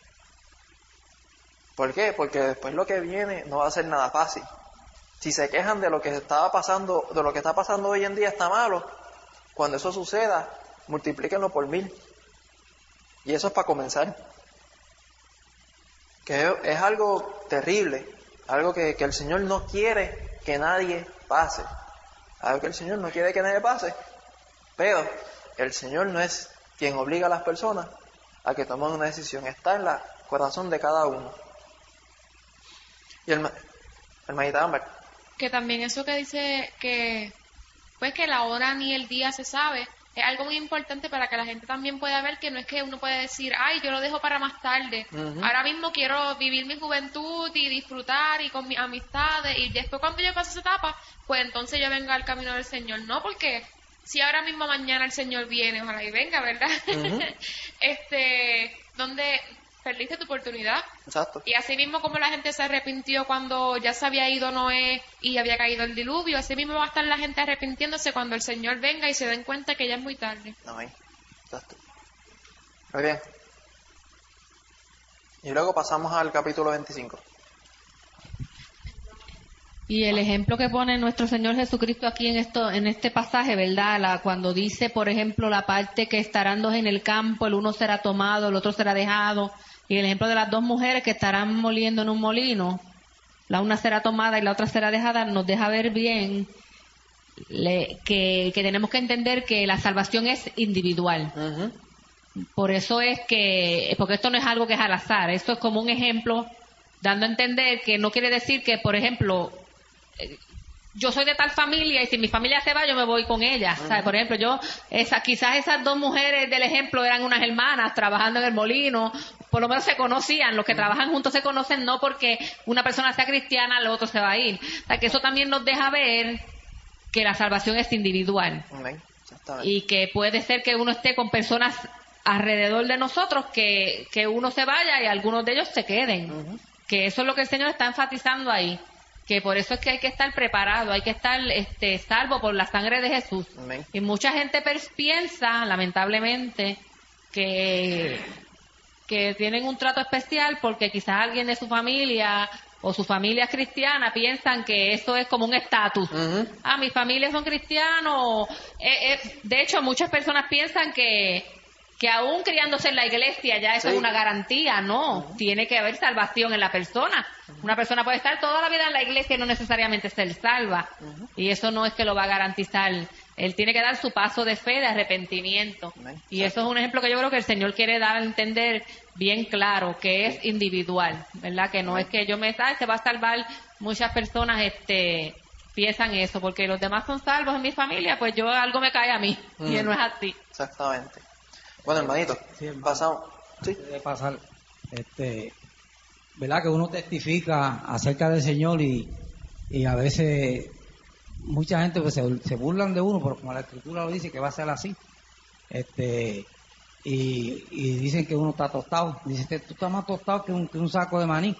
¿Por qué? Porque después lo que viene no va a ser nada fácil. Si se quejan de lo que estaba pasando, de lo que está pasando hoy en día está malo, cuando eso suceda, multiplíquenlo por mil. Y eso es para comenzar. Que es algo terrible, algo que, que el Señor no quiere que nadie pase, algo que el Señor no quiere que nadie pase, pero el Señor no es quien obliga a las personas a que tomen una decisión, está en el corazón de cada uno. Y el hermanita Ámbar. Que también eso que dice que pues que la hora ni el día se sabe. Es algo muy importante para que la gente también pueda ver que no es que uno puede decir, ay, yo lo dejo para más tarde. Uh-huh. Ahora mismo quiero vivir mi juventud y disfrutar y con mis amistades, y después cuando yo pase esa etapa, pues entonces yo venga al camino del Señor. No, porque si ahora mismo mañana el Señor viene, ojalá y venga, ¿verdad? Uh-huh. este, donde perdiste tu oportunidad. Exacto. Y así mismo como la gente se arrepintió cuando ya se había ido Noé y había caído el diluvio, así mismo va a estar la gente arrepintiéndose cuando el Señor venga y se den cuenta que ya es muy tarde. Amén. Exacto. Muy bien. Y luego pasamos al capítulo veinticinco. Y el ejemplo que pone nuestro Señor Jesucristo aquí en esto, en este pasaje, ¿verdad? La, cuando dice, por ejemplo, la parte que estarán dos en el campo, el uno será tomado, el otro será dejado, y el ejemplo de las dos mujeres que estarán moliendo en un molino, la una será tomada y la otra será dejada, nos deja ver bien le, que, que tenemos que entender que la salvación es individual. Uh-huh. Por eso es que, porque esto no es algo que es al azar, esto es como un ejemplo, dando a entender que no quiere decir que, por ejemplo, yo soy de tal familia y si mi familia se va yo me voy con ella. Uh-huh. ¿Sabe? Por ejemplo, yo esa, quizás esas dos mujeres del ejemplo eran unas hermanas trabajando en el molino, por lo menos se conocían, los que uh-huh. trabajan juntos se conocen, no porque una persona sea cristiana el otro se va a ir. O sea, que eso también nos deja ver que la salvación es individual. Uh-huh. Y que puede ser que uno esté con personas alrededor de nosotros, que, que uno se vaya y algunos de ellos se queden. Uh-huh. Que eso es lo que el Señor está enfatizando ahí. Que por eso es que hay que estar preparado, hay que estar este, salvo por la sangre de Jesús. Amén. Y mucha gente piensa, lamentablemente, que, que tienen un trato especial porque quizás alguien de su familia o su familia cristiana piensan que eso es como un estatus. Uh-huh. Ah, mis familias son cristianos. Eh, eh, de hecho, muchas personas piensan que que aún criándose en la iglesia ya eso sí. es una garantía. No, uh-huh. tiene que haber salvación en la persona. Uh-huh. Una persona puede estar toda la vida en la iglesia y no necesariamente ser salva. Uh-huh. Y eso no es que lo va a garantizar. Él tiene que dar su paso de fe, de arrepentimiento. Uh-huh. Y eso es un ejemplo que yo creo que el Señor quiere dar a entender bien claro, que es individual, ¿verdad? Que no uh-huh. es que yo me salve, se va a salvar. Muchas personas este piensan eso, porque los demás son salvos en mi familia, pues yo algo me cae a mí. Uh-huh. Y no es así. Exactamente. Bueno, hermanito, sí, hermano. Pasamos. Sí. De pasar, este, ¿verdad? Que uno testifica acerca del Señor y, y a veces mucha gente pues, se, se burlan de uno, pero como la Escritura lo dice que va a ser así. Este, y, y dicen que uno está tostado. Dicen que tú estás más tostado que un, que un saco de maní.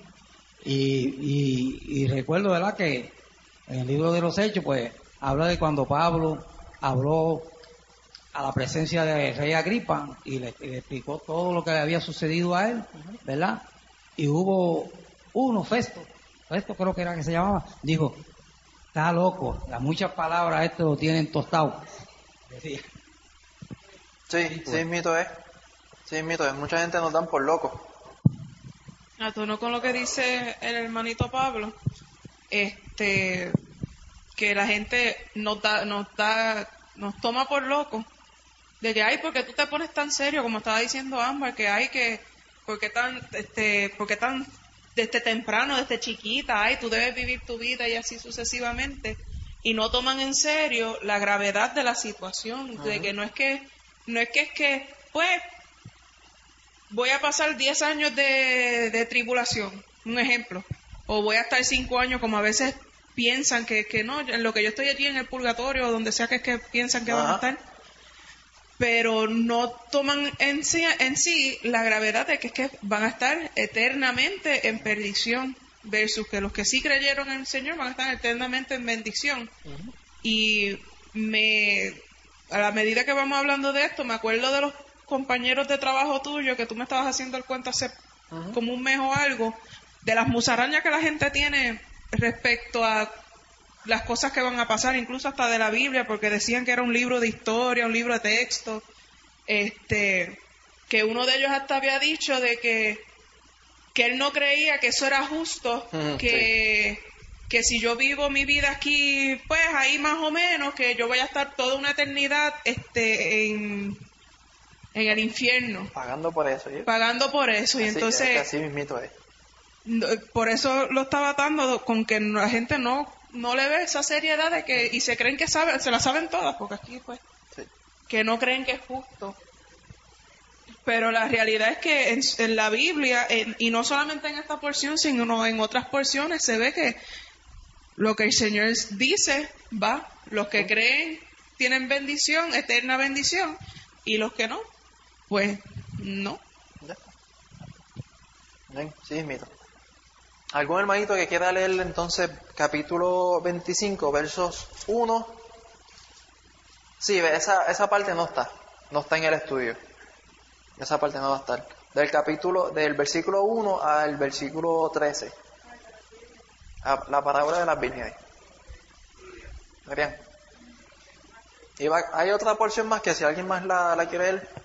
Y, y, y recuerdo, ¿verdad? Que en el libro de los Hechos, pues, habla de cuando Pablo habló a la presencia del rey Agripa y le, y le explicó todo lo que le había sucedido a él, ¿verdad? Y hubo uno, Festo, Festo creo que era que se llamaba, dijo, está loco, las muchas palabras esto lo tienen tostado. Decía. Sí, sí, pues. sí, mito es, sí, mito es, mucha gente nos dan por locos. A tono con lo que dice el hermanito Pablo, este, que la gente nos da, nos da, nos toma por locos. De que, ay, porque tú te pones tan serio, como estaba diciendo Ámbar, que hay que, porque tan, este, porque tan, desde temprano, desde chiquita, ay, tú debes vivir tu vida y así sucesivamente, y no toman en serio la gravedad de la situación, uh-huh. de que no es que, no es que es que, pues, voy a pasar diez años de, de tribulación, un ejemplo, o voy a estar cinco años, como a veces piensan que, que no, en lo que yo estoy allí en el purgatorio, o donde sea que es que piensan que uh-huh. van a estar, pero no toman en sí, en sí la gravedad de que es que van a estar eternamente en perdición, versus que los que sí creyeron en el Señor van a estar eternamente en bendición. Uh-huh. Y me a la medida que vamos hablando de esto, me acuerdo de los compañeros de trabajo tuyo que tú me estabas haciendo el cuento hace uh-huh. como un mes o algo, de las musarañas que la gente tiene respecto a las cosas que van a pasar, incluso hasta de la Biblia, porque decían que era un libro de historia, un libro de texto, este, que uno de ellos hasta había dicho de que, que él no creía que eso era justo, uh-huh, que, sí. que si yo vivo mi vida aquí, pues ahí más o menos, que yo voy a estar toda una eternidad este, en, en el infierno. Pagando por eso. ¿sí? Pagando por eso, así, y entonces... Es que así mismito es. Por eso lo estaba atando con que la gente no no le ve esa seriedad de que, y se creen que saben, se la saben todas, porque aquí pues, Sí. que no creen que es justo. Pero la realidad es que en, en la Biblia, en, y no solamente en esta porción, sino en otras porciones, se ve que lo que el Señor dice va. Los que creen tienen bendición, eterna bendición, y los que no, pues no. Ya. Bien, sí, mito. ¿Algún hermanito que quiera leer entonces capítulo veinticinco, versos uno? Sí, esa, esa parte no está, no está en el estudio. Esa parte no va a estar. Del capítulo, del versículo uno al versículo trece. La, la parábola de las vírgenes. Bien. Y va, hay otra porción más que si alguien más la, la quiere leer.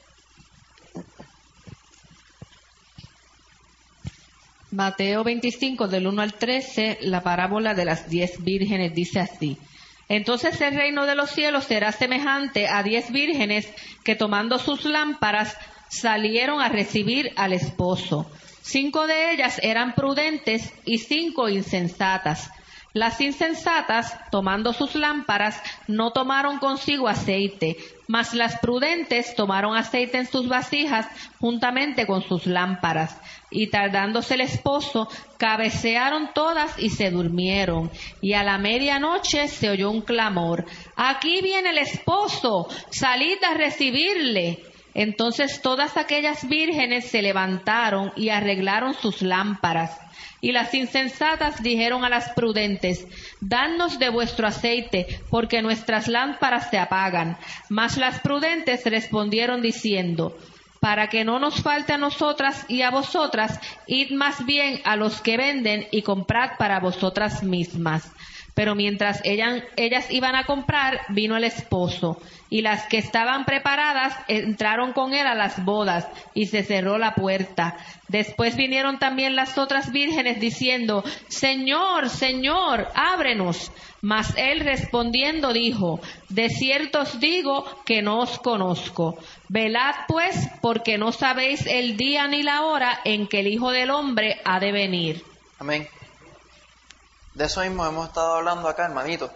Mateo veinticinco, del uno al trece, la parábola de las diez vírgenes dice así. Entonces el reino de los cielos será semejante a diez vírgenes que tomando sus lámparas salieron a recibir al esposo. Cinco de ellas eran prudentes y cinco insensatas. Las insensatas, tomando sus lámparas, no tomaron consigo aceite, mas las prudentes tomaron aceite en sus vasijas juntamente con sus lámparas. Y tardándose el esposo, cabecearon todas y se durmieron. Y a la medianoche se oyó un clamor: «Aquí viene el esposo, salid a recibirle». Entonces todas aquellas vírgenes se levantaron y arreglaron sus lámparas. Y las insensatas dijeron a las prudentes: «Dadnos de vuestro aceite, porque nuestras lámparas se apagan». Mas las prudentes respondieron diciendo: «Para que no nos falte a nosotras y a vosotras, id más bien a los que venden y comprad para vosotras mismas». Pero mientras ellas, ellas iban a comprar, vino el esposo, y las que estaban preparadas entraron con él a las bodas, y se cerró la puerta. Después vinieron también las otras vírgenes diciendo: «Señor, Señor, ábrenos». Mas él respondiendo dijo: «De cierto os digo que no os conozco. Velad pues, porque no sabéis el día ni la hora en que el Hijo del Hombre ha de venir». Amén. De eso mismo hemos estado hablando acá, hermanito.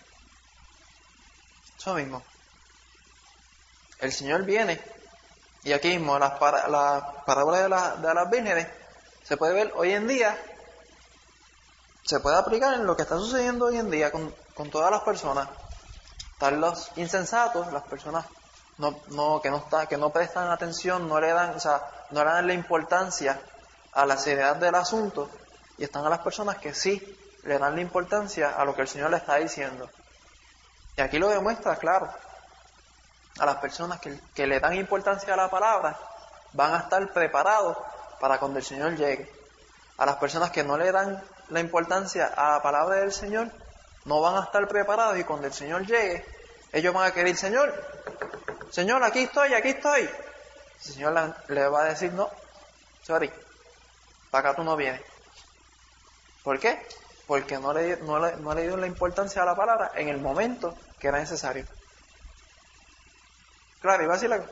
Eso mismo. El Señor viene, y aquí mismo las para, la parábola de, la, de las vírgenes se puede ver hoy en día, se puede aplicar en lo que está sucediendo hoy en día con, con todas las personas. Están los insensatos, las personas no, no, que, no está, que no prestan atención, no le dan, o sea, no le dan la importancia a la seriedad del asunto, y están a las personas que sí le dan la importancia a lo que el Señor le está diciendo. Y aquí lo demuestra claro. A las personas que, que le dan importancia a la palabra van a estar preparados para cuando el Señor llegue. A las personas que no le dan la importancia a la palabra del Señor no van a estar preparados, y cuando el Señor llegue ellos van a querer: Señor, Señor, aquí estoy, aquí estoy. El Señor la, le va a decir: no, sorry, para acá tú no vienes. ¿Por qué? Porque no le, no, le, no le dio la importancia a la palabra en el momento que era necesario. Claro, y va a decir la...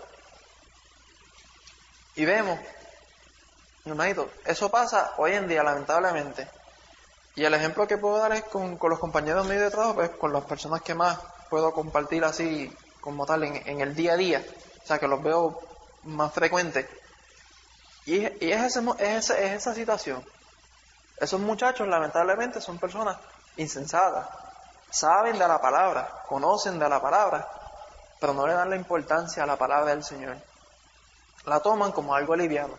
Y vemos, hermanito, eso pasa hoy en día, lamentablemente. Y el ejemplo que puedo dar es con, con los compañeros míos de trabajo, pues con las personas que más puedo compartir así como tal en, en el día a día. O sea, que los veo más frecuentes. Y, y es, ese, es, ese, es esa situación. Esos muchachos, lamentablemente, son personas insensatas. Saben de la palabra, conocen de la palabra, pero no le dan la importancia a la palabra del Señor. La toman como algo liviano.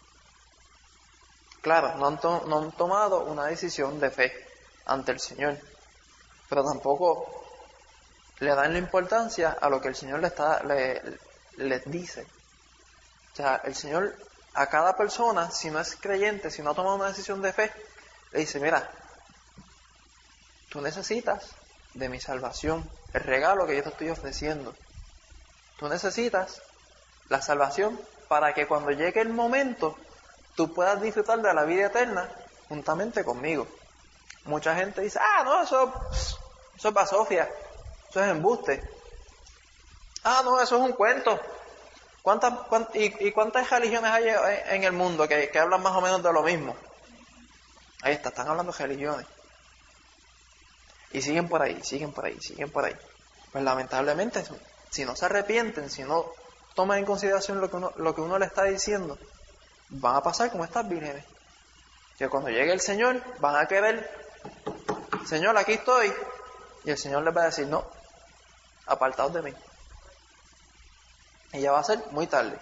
Claro, no han, to- no han tomado una decisión de fe ante el Señor, pero tampoco le dan la importancia a lo que el Señor le está, le, les dice. O sea, el Señor a cada persona, si no es creyente, si no ha tomado una decisión de fe, le dice: mira, tú necesitas de mi salvación, el regalo que yo te estoy ofreciendo. Tú necesitas la salvación para que cuando llegue el momento tú puedas disfrutar de la vida eterna juntamente conmigo. Mucha gente dice: ah, no, eso, eso es basofia, eso es embuste. Ah, no, eso es un cuento. ¿Cuántas, cuántas, y, ¿Y cuántas religiones hay en el mundo que, que hablan más o menos de lo mismo? Ahí está, están hablando de religiones. Y siguen por ahí, siguen por ahí, siguen por ahí. Pues lamentablemente, si no se arrepienten, si no toman en consideración lo que uno, lo que uno le está diciendo, van a pasar como estas vírgenes. Que cuando llegue el Señor, van a querer, Señor, aquí estoy. Y el Señor les va a decir, no, apartaos de mí. Y ya va a ser muy tarde.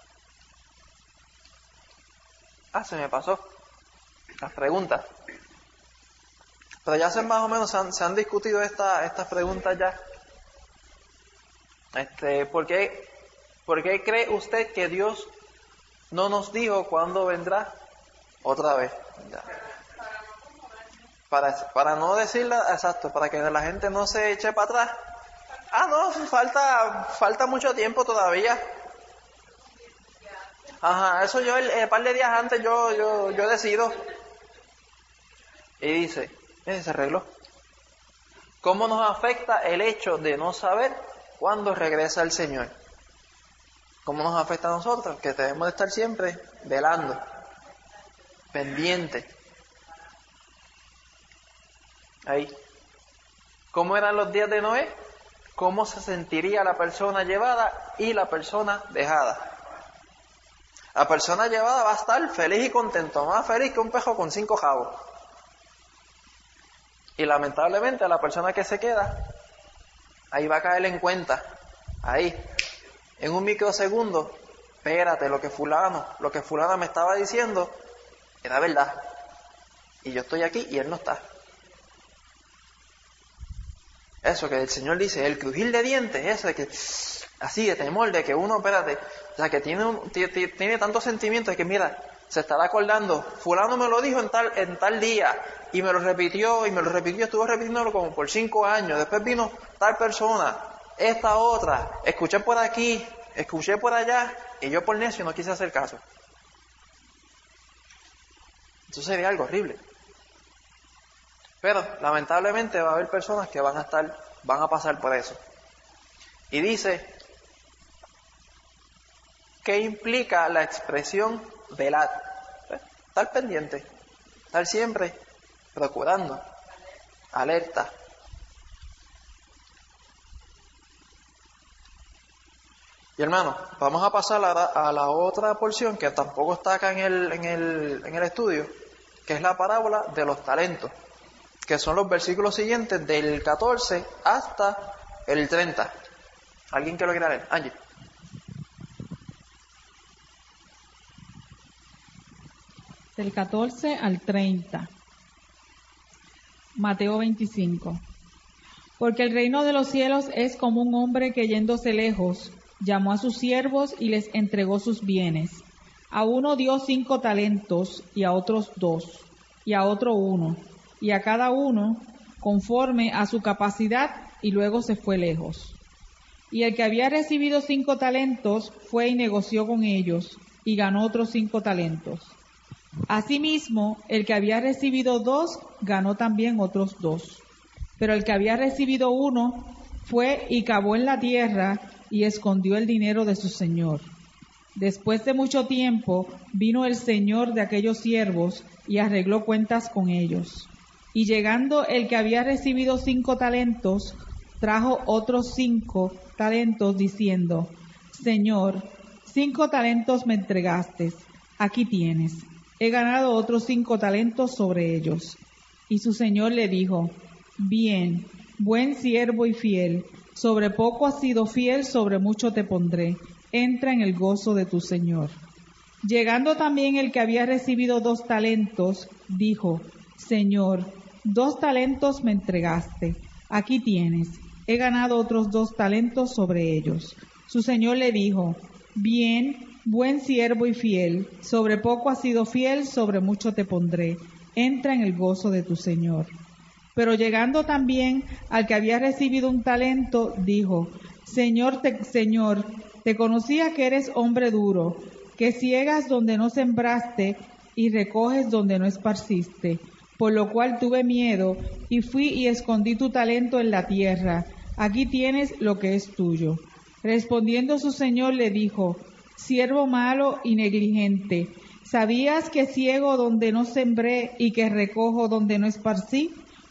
Ah, se me pasó. Las preguntas. Pero ya se más o menos se han, se han discutido esta, estas preguntas ya. Este, ¿por qué, ¿Por qué cree usted que Dios no nos dijo cuándo vendrá otra vez? Ya. Para, para no decirla, exacto, para que la gente no se eche para atrás. Ah, no, falta, falta mucho tiempo todavía. Ajá, eso yo, el, el par de días antes yo, yo, yo decido. Y dice, eh, se arregló. ¿Cómo nos afecta el hecho de no saber cuándo regresa el Señor? ¿Cómo nos afecta a nosotros? Que debemos de estar siempre velando, pendiente. Ahí. ¿Cómo eran los días de Noé? ¿Cómo se sentiría la persona llevada y la persona dejada? La persona llevada va a estar feliz y contento, más feliz que un pejo con cinco jabos. Y lamentablemente la persona que se queda, ahí va a caer en cuenta, ahí, en un microsegundo, espérate, lo que fulano, lo que fulana me estaba diciendo, era verdad. Y yo estoy aquí y él no está. Eso que el Señor dice, el crujir de dientes, eso de que, así de temor, de que uno, espérate, o sea, que tiene, un, tiene, tiene tantos sentimientos de que, mira, se estará acordando, fulano me lo dijo en tal, en tal día, y me lo repitió, y me lo repitió, estuvo repitiéndolo como por cinco años, después vino tal persona, esta otra, escuché por aquí, escuché por allá, y yo por necio no quise hacer caso. Eso sería algo horrible. Pero lamentablemente va a haber personas que van a estar, van a pasar por eso. Y dice, ¿qué implica la expresión velad? Estar pendiente, estar siempre procurando, alerta. Y hermano, vamos a pasar a la, a la otra porción que tampoco está acá en el, en el, en el estudio, que es la parábola de los talentos, que son los versículos siguientes del catorce hasta el treinta. ¿Alguien que lo quiera leer? Angie. Del catorce al treinta. Mateo veinticinco. Porque el reino de los cielos es como un hombre que yéndose lejos, llamó a sus siervos y les entregó sus bienes. A uno dio cinco talentos, y a otros dos, y a otro uno, y a cada uno conforme a su capacidad, y luego se fue lejos. Y el que había recibido cinco talentos fue y negoció con ellos, y ganó otros cinco talentos. Asimismo, el que había recibido dos, ganó también otros dos. Pero el que había recibido uno fue y cavó en la tierra, y escondió el dinero de su señor. Después de mucho tiempo, vino el señor de aquellos siervos, y arregló cuentas con ellos. Y llegando el que había recibido cinco talentos, trajo otros cinco talentos, diciendo, Señor, cinco talentos me entregaste, aquí tienes, he ganado otros cinco talentos sobre ellos. Y su señor le dijo, bien, buen siervo y fiel, sobre poco has sido fiel, sobre mucho te pondré, entra en el gozo de tu señor. Llegando también el que había recibido dos talentos, dijo, Señor, dos talentos me entregaste, aquí tienes, he ganado otros dos talentos sobre ellos. Su señor le dijo, bien, buen siervo y fiel, sobre poco has sido fiel, sobre mucho te pondré, entra en el gozo de tu señor. Pero llegando también al que había recibido un talento, dijo, Señor, te, Señor, te conocía que eres hombre duro, que ciegas donde no sembraste y recoges donde no esparciste, por lo cual tuve miedo y fui y escondí tu talento en la tierra. Aquí tienes lo que es tuyo. Respondiendo su señor le dijo, siervo malo y negligente, ¿sabías que ciego donde no sembré y que recojo donde no esparcí?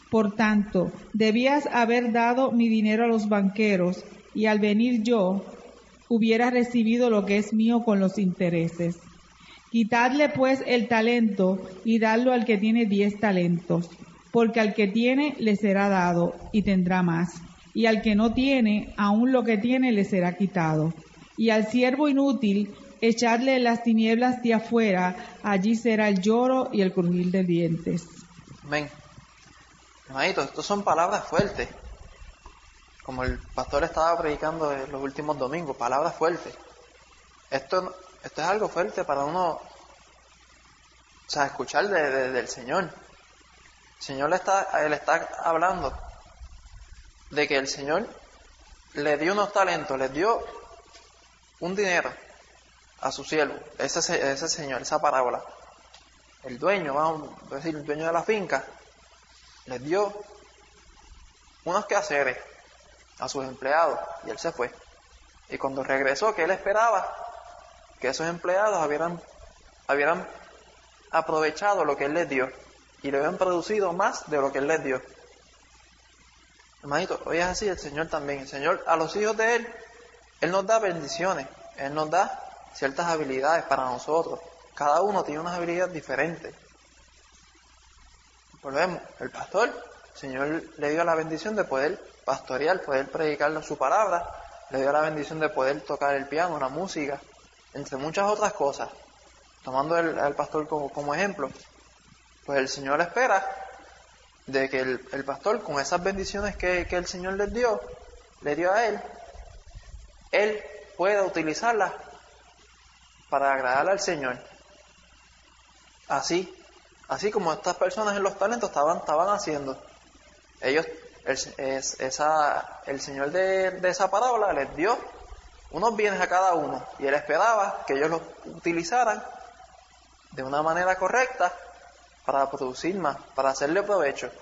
Por tanto, debías haber dado mi dinero a los banqueros, y al venir yo, hubieras recibido lo que es mío con los intereses. Quitadle pues el talento y dadlo al que tiene diez talentos, porque al que tiene le será dado y tendrá más, y al que no tiene, aun lo que tiene le será quitado. Y al siervo inútil, echadle en las tinieblas de afuera, allí será el lloro y el crujir de dientes. Amén. Hermanitos, estas son palabras fuertes. Como el pastor estaba predicando en los últimos domingos, palabras fuertes. Esto, esto es algo fuerte para uno, o sea, escuchar de, de, del Señor. El Señor le está, él está hablando de que el Señor le dio unos talentos, le dio un dinero a su siervo, ese, ese señor, esa parábola. El dueño, vamos a decir, el dueño de la finca, les dio unos quehaceres a sus empleados y él se fue. Y cuando regresó, que él esperaba que esos empleados hubieran, hubieran aprovechado lo que él les dio y le habían producido más de lo que él les dio. Hermanito, hoy es así el Señor también. El Señor, a los hijos de Él, Él nos da bendiciones, Él nos da ciertas habilidades para nosotros. Cada uno tiene unas habilidades diferentes. Volvemos, el pastor, el Señor le dio la bendición de poder pastorear, poder predicar su palabra, le dio la bendición de poder tocar el piano, la música, entre muchas otras cosas. Tomando el, al pastor como, como ejemplo, pues el Señor espera de que el, el pastor, con esas bendiciones que, que el Señor les dio, le dio a él, él pueda utilizarlas para agradar al Señor. Así, así como estas personas en los talentos estaban, estaban haciendo. Ellos, el, es, esa, el Señor de, de esa parábola les dio unos bienes a cada uno, y él esperaba que ellos los utilizaran de una manera correcta para producir más, para hacerle provecho.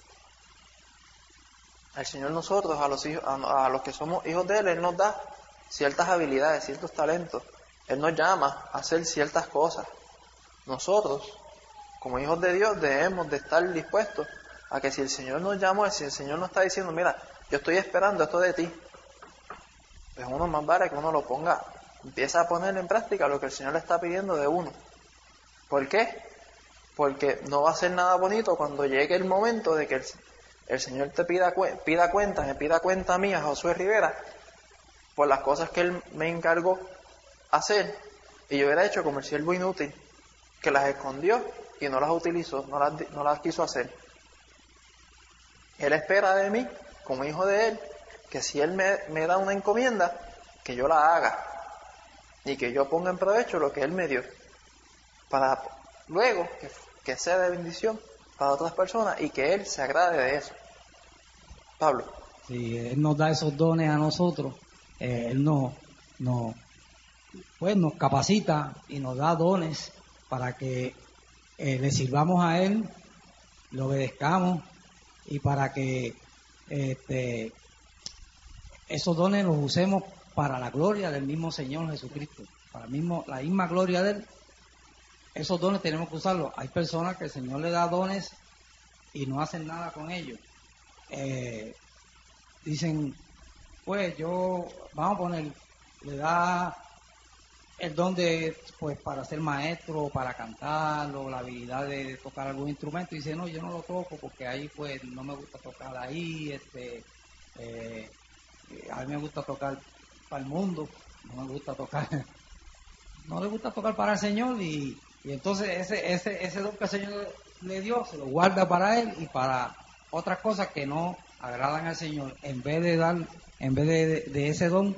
El Señor, nosotros, a los hijos, a, a los que somos hijos de Él, Él nos da ciertas habilidades, ciertos talentos. Él nos llama a hacer ciertas cosas. Nosotros, como hijos de Dios, debemos de estar dispuestos a que si el Señor nos llamó, si el Señor nos está diciendo, mira, yo estoy esperando esto de ti, pues uno más vale que uno lo ponga, empieza a poner en práctica lo que el Señor le está pidiendo de uno. ¿Por qué? Porque no va a ser nada bonito cuando llegue el momento de que el, el Señor te pida, pida cuenta, me pida cuenta a mí, a Josué Rivera, por las cosas que Él me encargó hacer, y yo hubiera hecho como el siervo inútil, que las escondió y no las utilizó, no las, no las quiso hacer. Él espera de mí, como hijo de Él, que si Él me, me da una encomienda, que yo la haga, y que yo ponga en provecho lo que Él me dio, para luego que, que sea de bendición para otras personas y que Él se agrade de eso. Pablo. Si Él nos da esos dones a nosotros, eh, Él nos, nos, pues nos capacita y nos da dones para que eh, le sirvamos a Él, le obedezcamos, y para que este, esos dones los usemos para la gloria del mismo Señor Jesucristo, para el mismo, la misma gloria de Él. Esos dones tenemos que usarlos. Hay personas que el Señor le da dones y no hacen nada con ellos. Eh, dicen, pues yo, vamos a poner, le da el don de, pues, para ser maestro, para cantar, o la habilidad de tocar algún instrumento, y dice, no, yo no lo toco porque ahí pues no me gusta tocar ahí, este, eh, a mí me gusta tocar para el mundo, no me gusta tocar, no le gusta tocar para el Señor, y, y entonces ese, ese, ese don que el Señor le dio, se lo guarda para él y para otras cosas que no agradan al Señor, en vez de dar, en vez de, de, de ese don,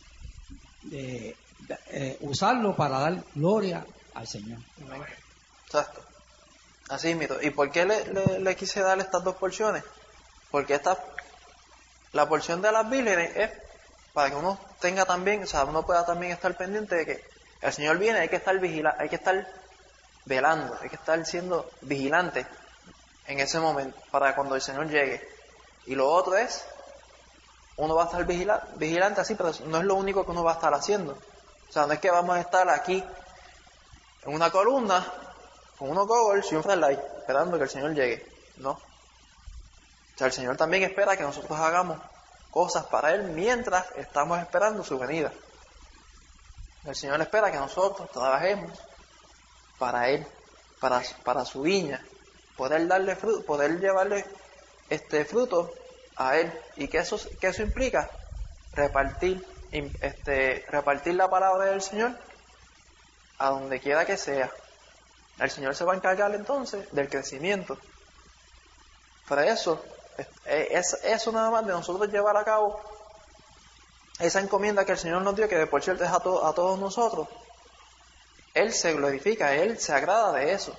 de Eh, usarlo para dar gloria al Señor. Exacto. Así mismo. ¿Y por qué le, le, le quise dar estas dos porciones? Porque esta, la porción de las vírgenes es para que uno tenga también, o sea, uno pueda también estar pendiente de que el Señor viene, hay que estar vigila, hay que estar velando, hay que estar siendo vigilante en ese momento para cuando el Señor llegue. Y lo otro es, uno va a estar vigila, vigilante así, pero no es lo único que uno va a estar haciendo. O sea, no es que vamos a estar aquí en una columna con unos goggles y un flashlight esperando que el Señor llegue. No. O sea, el Señor también espera que nosotros hagamos cosas para Él mientras estamos esperando su venida. El Señor espera que nosotros trabajemos para Él, para, para su viña, poder darle fruto, poder llevarle este fruto a Él. ¿Y qué eso, qué eso implica? Repartir, este, repartir la palabra del Señor a donde quiera que sea. El Señor se va a encargar entonces del crecimiento. Para eso, es eso nada más de nosotros llevar a cabo esa encomienda que el Señor nos dio, que de por cierto es a, to, a todos nosotros. Él se glorifica, Él se agrada de eso.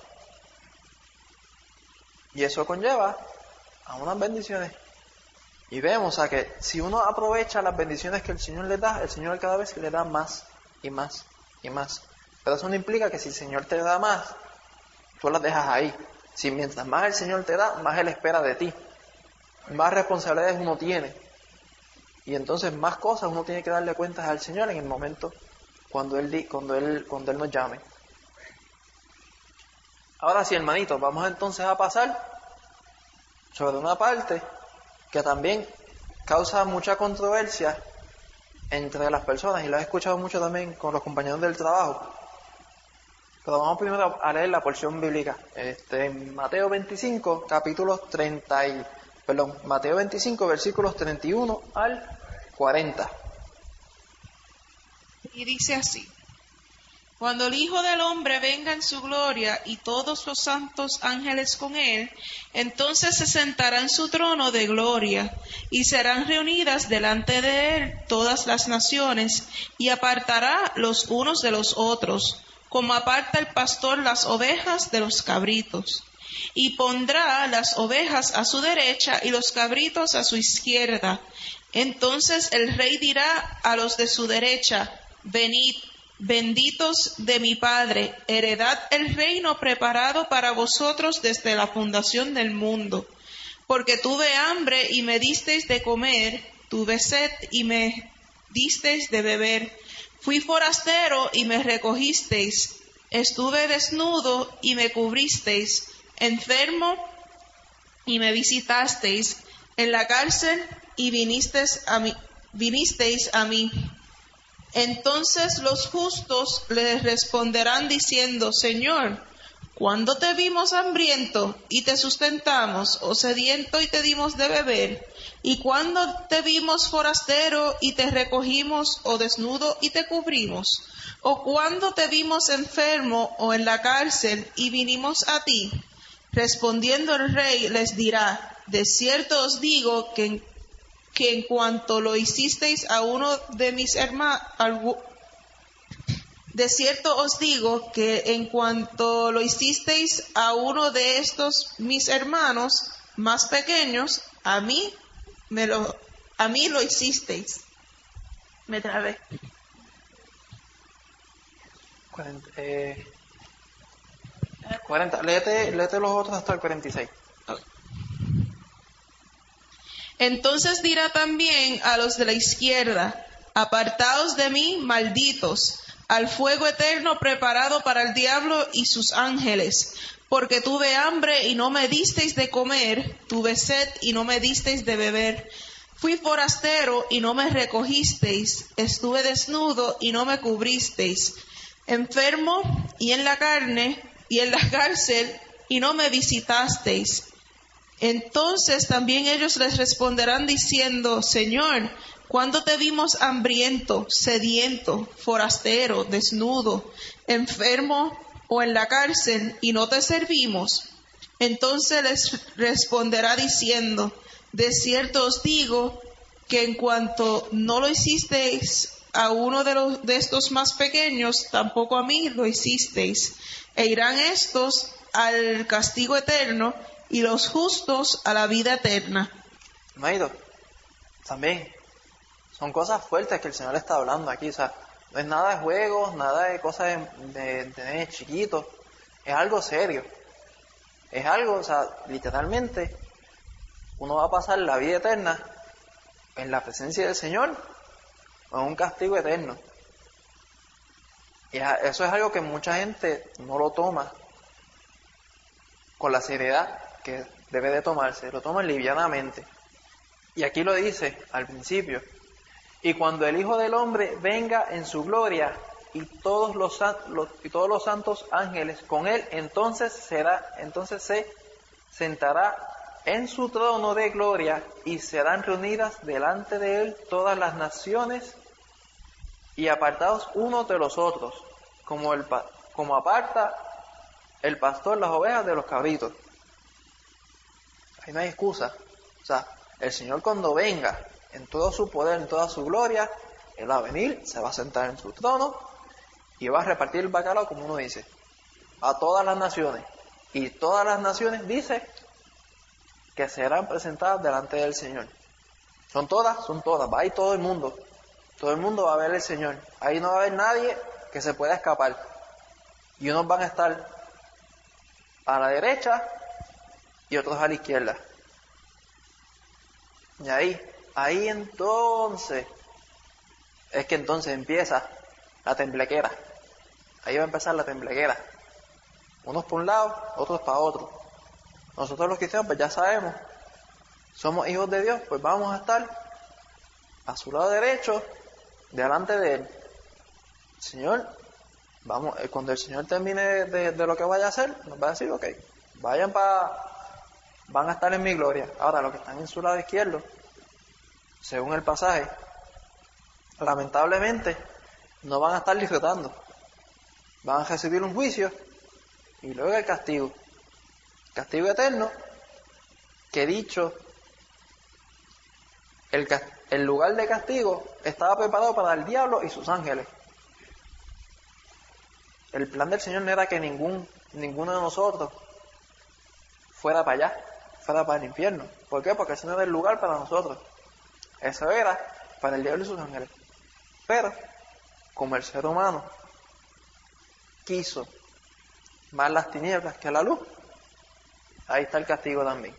Y eso conlleva a unas bendiciones. Y vemos a que si uno aprovecha las bendiciones que el Señor le da, el Señor cada vez le da más y más y más. Pero eso no implica que si el Señor te da más, tú las dejas ahí. Si mientras más el Señor te da, más Él espera de ti. Más responsabilidades uno tiene. Y entonces más cosas uno tiene que darle cuentas al Señor en el momento cuando Él, cuando Él, cuando Él nos llame. Ahora sí, hermanitos, vamos entonces a pasar sobre una parte que también causa mucha controversia entre las personas, y lo he escuchado mucho también con los compañeros del trabajo. Pero vamos primero a leer la porción bíblica. Este, en Mateo veinticinco, capítulos treinta y, perdón, Mateo veinticinco, versículos treinta y uno al cuarenta. Y dice así: Cuando el Hijo del Hombre venga en su gloria y todos los santos ángeles con él, entonces se sentará en su trono de gloria, y serán reunidas delante de él todas las naciones, y apartará los unos de los otros, como aparta el pastor las ovejas de los cabritos. Y pondrá las ovejas a su derecha y los cabritos a su izquierda. Entonces el rey dirá a los de su derecha: Venid, benditos de mi Padre, heredad el reino preparado para vosotros desde la fundación del mundo. Porque tuve hambre y me disteis de comer, tuve sed y me disteis de beber, fui forastero y me recogisteis, estuve desnudo y me cubristeis, enfermo y me visitasteis, en la cárcel y vinisteis a mí. Vinisteis a mí. Entonces los justos le responderán diciendo: Señor, ¿cuándo te vimos hambriento y te sustentamos, o sediento y te dimos de beber? ¿Y cuándo te vimos forastero y te recogimos, o desnudo y te cubrimos? ¿O cuándo te vimos enfermo o en la cárcel y vinimos a ti? Respondiendo el rey les dirá: De cierto os digo que en que en cuanto lo hicisteis a uno de mis hermanos, de cierto os digo que en cuanto lo hicisteis a uno de estos mis hermanos más pequeños, a mí me lo, a mí lo hicisteis. Me trabé. cuarenta, eh, cuarenta. Léete, léete los otros hasta el cuarenta y seis. Entonces dirá también a los de la izquierda: Apartaos de mí, malditos, al fuego eterno preparado para el diablo y sus ángeles, porque tuve hambre y no me disteis de comer, tuve sed y no me disteis de beber, fui forastero y no me recogisteis, estuve desnudo y no me cubristeis, enfermo y en la carne y en la cárcel y no me visitasteis. Entonces también ellos les responderán diciendo: Señor, ¿cuándo te vimos hambriento, sediento, forastero, desnudo, enfermo o en la cárcel y no te servimos? Entonces les responderá diciendo: De cierto os digo que en cuanto no lo hicisteis a uno de, los, de estos más pequeños, tampoco a mí lo hicisteis. E irán estos al castigo eterno, y los justos a la vida eterna. Hermanito, también son cosas fuertes que el Señor está hablando aquí. O sea, no es nada de juegos, nada de cosas de, de, de chiquitos. Es algo serio. Es algo, o sea, literalmente, uno va a pasar la vida eterna en la presencia del Señor o en un castigo eterno. Y eso es algo que mucha gente no lo toma con la seriedad que debe de tomarse, lo toman livianamente. Y aquí lo dice al principio, y cuando el Hijo del Hombre venga en su gloria y todos los, los y todos los santos ángeles con él, entonces será, entonces se sentará en su trono de gloria y serán reunidas delante de él todas las naciones y apartados unos de los otros, como el como aparta el pastor las ovejas de los cabritos. Ahí no hay excusa. O sea, el Señor cuando venga en todo su poder, en toda su gloria, Él va a venir, se va a sentar en su trono y va a repartir el bacalao, como uno dice, a todas las naciones. Y todas las naciones, dice, que serán presentadas delante del Señor. ¿Son todas? Son todas. Va a ir todo el mundo. Todo el mundo va a ver al Señor. Ahí no va a haber nadie que se pueda escapar. Y unos van a estar a la derecha y otros a la izquierda. Y ahí, ahí entonces, es que entonces empieza la temblequera. Ahí va a empezar la temblequera. Unos por un lado, otros para otro. Nosotros los cristianos pues ya sabemos, somos hijos de Dios, pues vamos a estar a su lado derecho, delante de Él. Señor, vamos, cuando el Señor termine de, de, de lo que vaya a hacer, nos va a decir, ok, vayan para, van a estar en mi gloria. Ahora, los que están en su lado izquierdo, según el pasaje, lamentablemente, no van a estar disfrutando. Van a recibir un juicio y luego el castigo. Castigo eterno, que dicho, el, el lugar de castigo estaba preparado para el diablo y sus ángeles. El plan del Señor no era que ningún, ninguno de nosotros fuera para allá, fuera para el infierno. ¿Por qué? Porque ese no era el lugar para nosotros. Eso era para el diablo y sus ángeles. Pero, como el ser humano quiso más las tinieblas que la luz, ahí está el castigo también.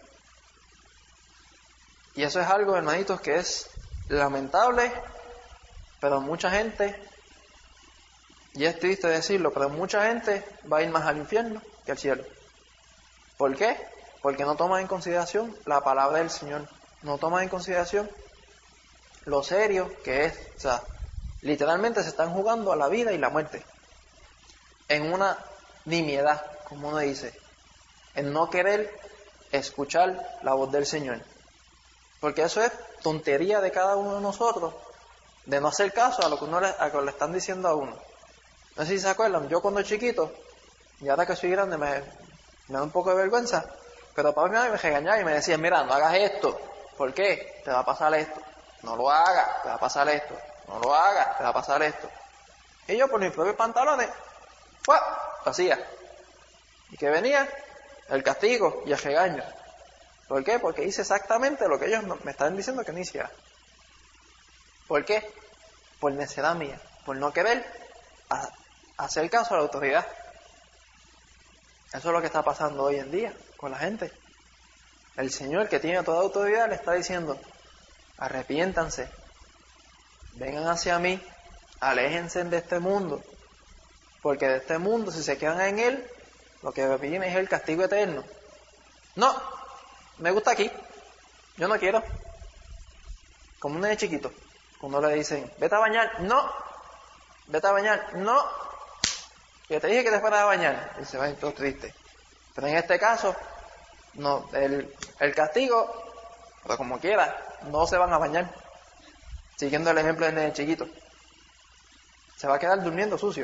Y eso es algo, hermanitos, que es lamentable, pero mucha gente, y es triste decirlo, pero mucha gente va a ir más al infierno que al cielo. ¿Por qué? Porque no toman en consideración la palabra del Señor, no toman en consideración lo serio que es. O sea, literalmente se están jugando a la vida y la muerte, en una nimiedad, como uno dice, en no querer escuchar la voz del Señor. Porque eso es tontería de cada uno de nosotros, de no hacer caso a lo que uno le, a lo que le están diciendo a uno. No sé si se acuerdan, yo cuando chiquito, y ahora que soy grande me, me da un poco de vergüenza, pero papá y mamá me regañaban y me decían, mira, no hagas esto. ¿Por qué? Te va a pasar esto. No lo hagas, te va a pasar esto. No lo hagas, te va a pasar esto. Y yo por mis propios pantalones, ¡fua!, lo hacía. ¿Y qué venía? El castigo y el regaño. ¿Por qué? Porque hice exactamente lo que ellos me estaban diciendo que no hiciera. ¿Por qué? Por necedad mía, por no querer a, hacer caso a la autoridad. Eso es lo que está pasando hoy en día con la gente. El Señor, que tiene toda autoridad, le está diciendo, arrepiéntanse, vengan hacia mí, aléjense de este mundo, porque de este mundo, si se quedan en él, lo que viene es el castigo eterno. No, me gusta aquí, yo no quiero. Como un niño chiquito, cuando le dicen, vete a bañar, no, vete a bañar, no, que te dije que te fueras a bañar, y se va todo triste. Pero en este caso, no, el, el castigo, pero como quiera, no se van a bañar, siguiendo el ejemplo del niño chiquito. Se va a quedar durmiendo sucio.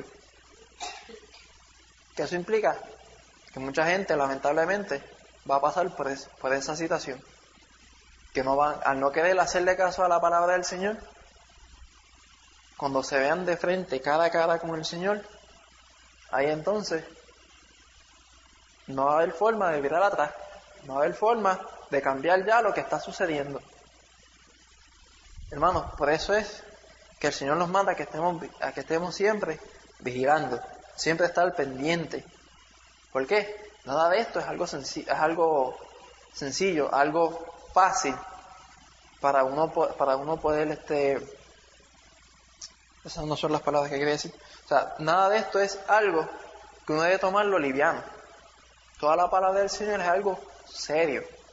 ¿Qué eso implica? Que mucha gente, lamentablemente, va a pasar por, es, por esa situación. Que no van, al no querer hacerle caso a la palabra del Señor, cuando se vean de frente, cara a cara con el Señor, ahí entonces no va a haber forma de virar atrás, no va a haber forma de cambiar ya lo que está sucediendo. Hermanos, por eso es que el Señor nos manda a que estemos, a que estemos siempre vigilando, siempre estar pendiente. ¿Por qué? Nada de esto es algo sencillo, es algo sencillo, algo fácil para uno para uno poder este esas no son las palabras que quería decir. O sea, nada de esto es algo que uno debe tomarlo liviano. Toda la palabra del Señor es algo serio.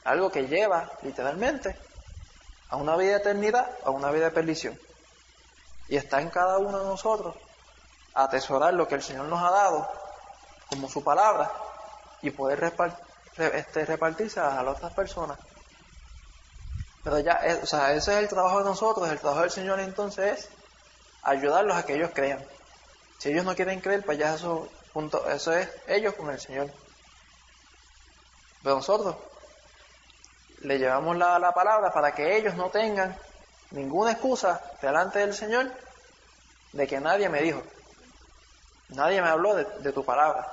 Algo que lleva, literalmente, a una vida de eternidad, a una vida de perdición. Y está en cada uno de nosotros atesorar lo que el Señor nos ha dado, como su palabra, y poder repart, este, repartirse a las otras personas. Pero ya, o sea, ese es el trabajo de nosotros, el trabajo del Señor entonces es ayudarlos a que ellos crean. Si ellos no quieren creer, pues ya eso, punto, eso es ellos con el Señor. Pero nosotros le llevamos la, la palabra para que ellos no tengan ninguna excusa delante del Señor de que nadie me dijo, nadie me habló de, de tu palabra.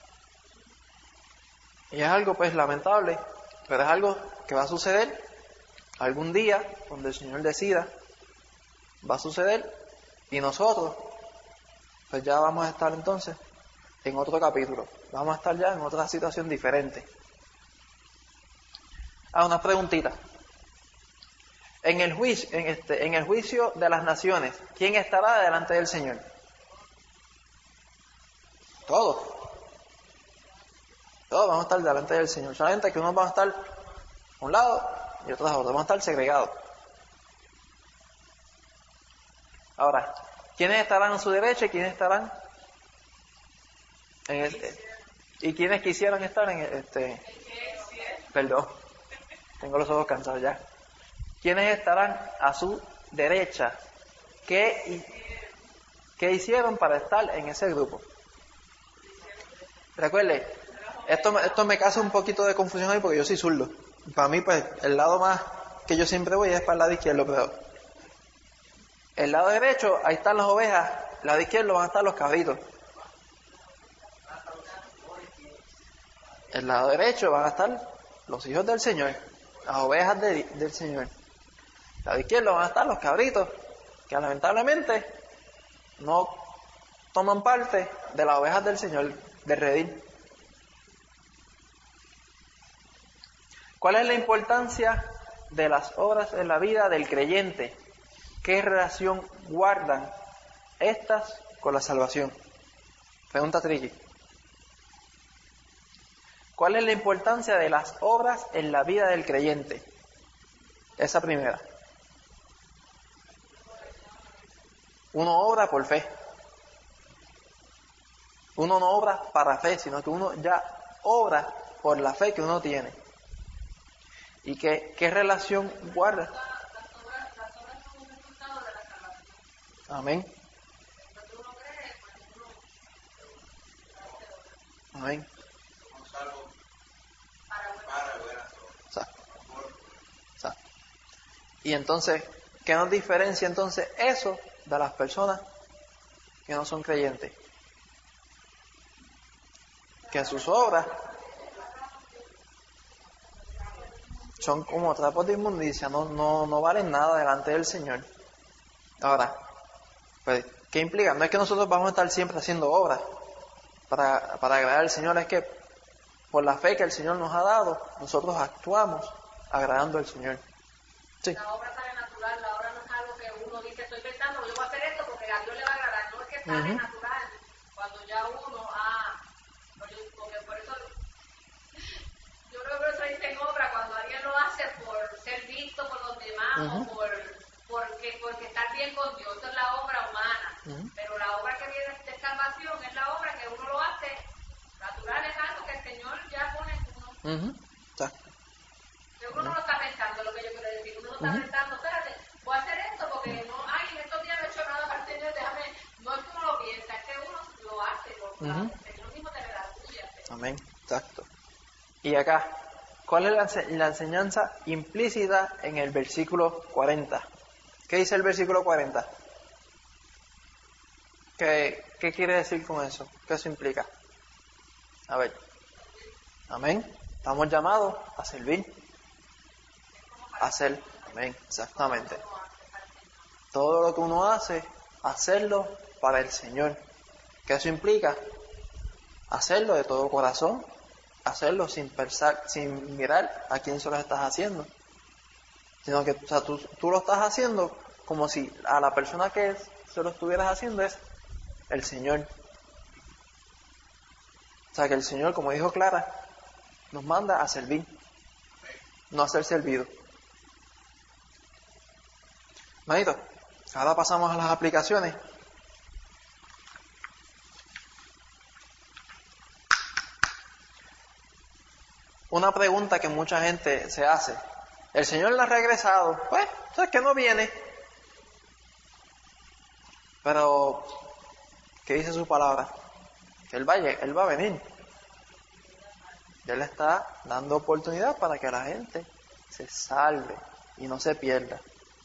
Y es algo pues lamentable, pero es algo que va a suceder algún día, cuando el Señor decida, va a suceder, y nosotros pues ya vamos a estar entonces en otro capítulo, vamos a estar ya en otra situación diferente. Ah, una preguntita. En el juicio, en este, en el juicio de las naciones, ¿quién estará delante del Señor? Todos. Todos vamos a estar delante del Señor. Solamente que unos van a estar a un lado y otros a otro. Vamos a estar segregados. Ahora, ¿quiénes estarán a su derecha y quiénes estarán en el, y quiénes quisieran estar en el, este? Perdón, tengo los ojos cansados ya. ¿Quiénes estarán a su derecha? ¿Qué, qué hicieron para estar en ese grupo? Recuerde, esto, esto me causa un poquito de confusión ahí porque yo soy zurdo. Para mí, pues, el lado más que yo siempre voy es para el lado izquierdo, pero el lado derecho, ahí están las ovejas, el lado izquierdo van a estar los cabritos. El lado derecho van a estar los hijos del Señor, las ovejas de, del Señor. El lado izquierdo van a estar los cabritos, que lamentablemente no toman parte de las ovejas del Señor, de redil. ¿Cuál es la importancia de las obras en la vida del creyente? ¿Qué relación guardan estas con la salvación? Pregunta tricky. ¿Cuál es la importancia de las obras en la vida del creyente? Esa primera. Uno obra por fe. Uno no obra para fe, sino que uno ya obra por la fe que uno tiene. ¿Y qué, qué relación guarda? Amén. Amén. Exacto. Exacto. Y entonces, ¿qué nos diferencia entonces eso de las personas que no son creyentes? Que sus obras son como trapos de inmundicia, no, no, no valen nada delante del Señor. Ahora, pues, ¿qué implica? No es que nosotros vamos a estar siempre haciendo obras para, para agradar al Señor, es que por la fe que el Señor nos ha dado, nosotros actuamos agradando al Señor. Sí. La obra sale natural, la obra no es algo que uno dice, estoy pensando, yo voy a hacer esto porque a Dios le va a agradar, no es que sale uh-huh. natural, cuando ya uno ha, porque por eso, yo creo que por eso dicen obra, cuando alguien lo hace por ser visto por los demás uh-huh. o por, porque, porque estar bien con Dios, eso es la obra humana, uh-huh. pero la obra que viene de salvación es la obra que uno lo hace natural, es algo que el Señor ya pone en uno. Uh-huh. Exacto. Yo creo que uno no está pensando lo que yo quiero decir, uno no está uh-huh. pensando, espérate, voy a hacer esto porque no, ay, en estos días no he hecho nada para el Señor, déjame, no es que uno lo piensa, es que uno lo hace, lo uh-huh. el Señor mismo te le da tuya. Amén, exacto. Y acá, ¿cuál es la, la enseñanza implícita en el versículo cuarenta? ¿Qué dice el versículo cuarenta? ¿Qué, qué quiere decir con eso? ¿Qué eso implica? A ver. Amén. Estamos llamados a servir. A hacer. Amén. Exactamente. Todo lo que uno hace, hacerlo para el Señor. ¿Qué eso implica? Hacerlo de todo corazón. Hacerlo sin pensar, sin mirar a quién se lo estás haciendo. Sino que o sea, tú, tú lo estás haciendo como si a la persona que se lo estuvieras haciendo es el Señor. O sea que el Señor, como dijo Clara, nos manda a servir. no a ser servido. Manito, ahora pasamos a las aplicaciones. Una pregunta que mucha gente se hace. El Señor le ha regresado. Pues, ¿sabes que no viene? Pero, ¿qué dice su palabra? Que Él va, él va a venir. Él está dando oportunidad para que la gente se salve y no se pierda.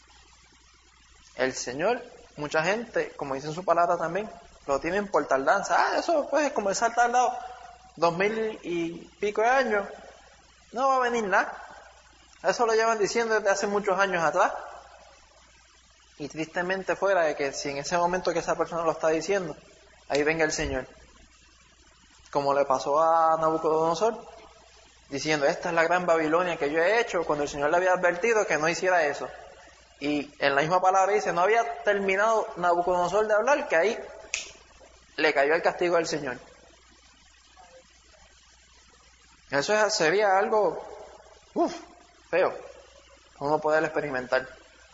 El Señor, mucha gente, como dice en su palabra también, lo tienen por tardanza. Ah, eso pues es como el estar tardado dos mil y pico de años. No va a venir nada. Eso lo llevan diciendo desde hace muchos años atrás. Y tristemente fuera de que si en ese momento que esa persona lo está diciendo, ahí venga el Señor. Como le pasó a Nabucodonosor, diciendo, esta es la gran Babilonia que yo he hecho, cuando el Señor le había advertido que no hiciera eso. Y en la misma palabra dice, no había terminado Nabucodonosor de hablar, que ahí le cayó el castigo del Señor. Eso sería algo uf, feo, uno poder experimentar.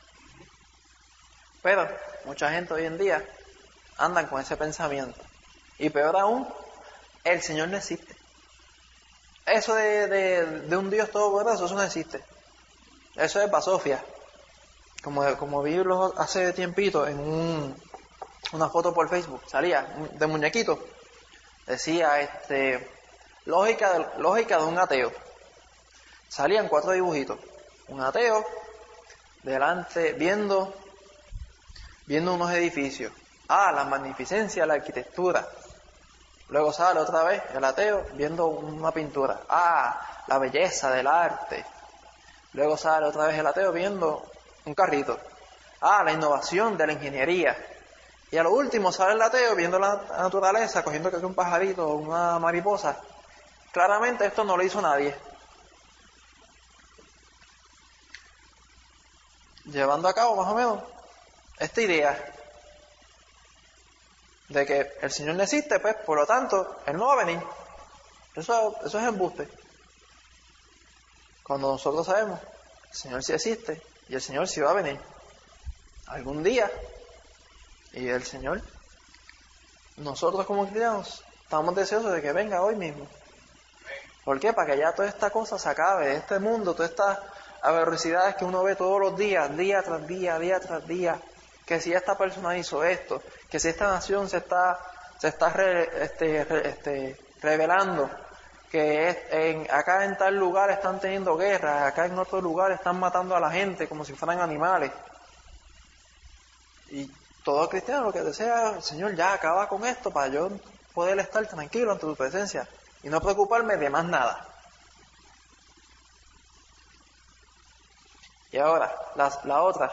Pero mucha gente hoy en día andan con ese pensamiento. Y peor aún, el Señor no existe. Eso de, de, de un Dios todopoderoso, eso no existe. Eso es basofia. Como, como vi hace tiempito en un, una foto por Facebook, salía de muñequito, decía este lógica de, lógica de un ateo. Salían cuatro dibujitos. Un ateo delante viendo viendo unos edificios. Ah, la magnificencia, la arquitectura. Luego sale otra vez el ateo viendo una pintura. Ah, la belleza del arte. Luego sale otra vez el ateo viendo un carrito. Ah, la innovación de la ingeniería. Y a lo último sale el ateo viendo la naturaleza, cogiendo que es un pajarito o una mariposa. Claramente esto no lo hizo nadie. Llevando a cabo más o menos esta idea de que el Señor no existe, pues por lo tanto Él no va a venir. Eso, eso es embuste. Cuando nosotros sabemos el Señor sí existe y el Señor sí va a venir algún día, y el Señor, nosotros como cristianos estamos deseosos de que venga hoy mismo. ¿Por qué? Para que ya toda esta cosa se acabe, este mundo, todas estas aberracidades que uno ve todos los días, día tras día, día tras día, que si esta persona hizo esto, que si esta nación se está se está re, este, re, este, revelando, que es, en, acá en tal lugar están teniendo guerra, acá en otro lugar están matando a la gente como si fueran animales. Y todo cristiano lo que desea, Señor, ya acaba con esto para yo poder estar tranquilo ante tu presencia y no preocuparme de más nada. Y ahora, la, la otra.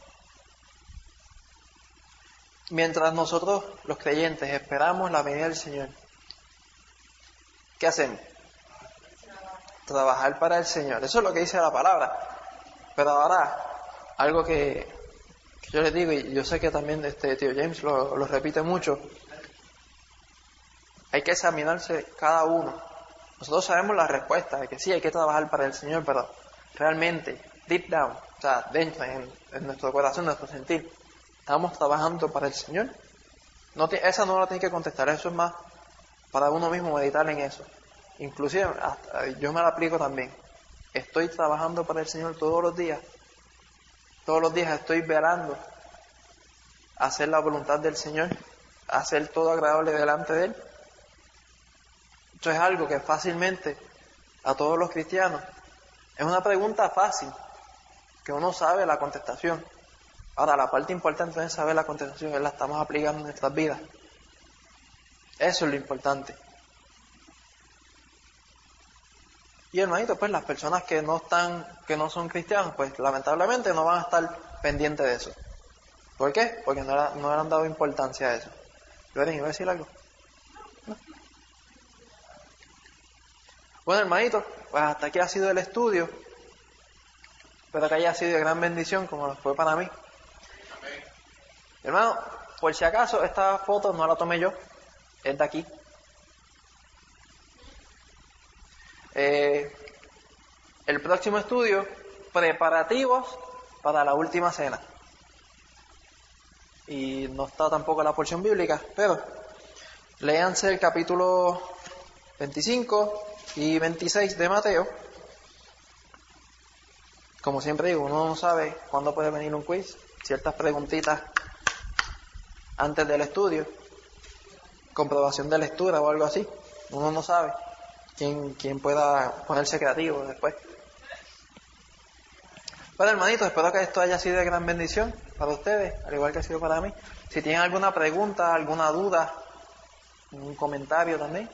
Mientras nosotros, los creyentes, esperamos la venida del Señor, ¿qué hacemos? Trabajar para el Señor. Eso es lo que dice la palabra. Pero ahora, algo que, que yo les digo, y yo sé que también este tío James lo, lo repite mucho, hay que examinarse cada uno. Nosotros sabemos la respuesta de que sí, hay que trabajar para el Señor, pero realmente, deep down, o sea, dentro, en, en nuestro corazón, en nuestro sentir, ¿estamos trabajando para el Señor? No te, esa no la tiene que contestar, eso es más para uno mismo meditar en eso. Inclusive, hasta, yo me la aplico también. Estoy trabajando para el Señor todos los días. Todos los días estoy velando a hacer la voluntad del Señor, a hacer todo agradable delante de Él. Esto es algo que fácilmente a todos los cristianos es una pregunta fácil, que uno sabe la contestación. Ahora, la parte importante no es saber la contestación, es la estamos aplicando en nuestras vidas. Eso es lo importante. Y hermanito, pues las personas que no están, que no son cristianos, pues lamentablemente no van a estar pendientes de eso. ¿Por qué? Porque no, era, no le han dado importancia a eso. ¿Yo iba a decir algo? ¿No? Bueno, hermanito, pues hasta aquí ha sido el estudio. Espero que haya sido de gran bendición como fue para mí. Hermano, por si acaso, esta foto no la tomé yo, es de aquí. Eh, el próximo estudio, preparativos para la última cena. Y no está tampoco la porción bíblica, pero léanse el capítulo veinticinco y veintiséis de Mateo. Como siempre digo, uno no sabe cuándo puede venir un quiz, ciertas preguntitas antes del estudio, comprobación de lectura o algo así. Uno no sabe quién, quién pueda ponerse creativo después. Bueno, hermanitos, espero que esto haya sido de gran bendición para ustedes, al igual que ha sido para mí. Si tienen alguna pregunta, alguna duda, un comentario también.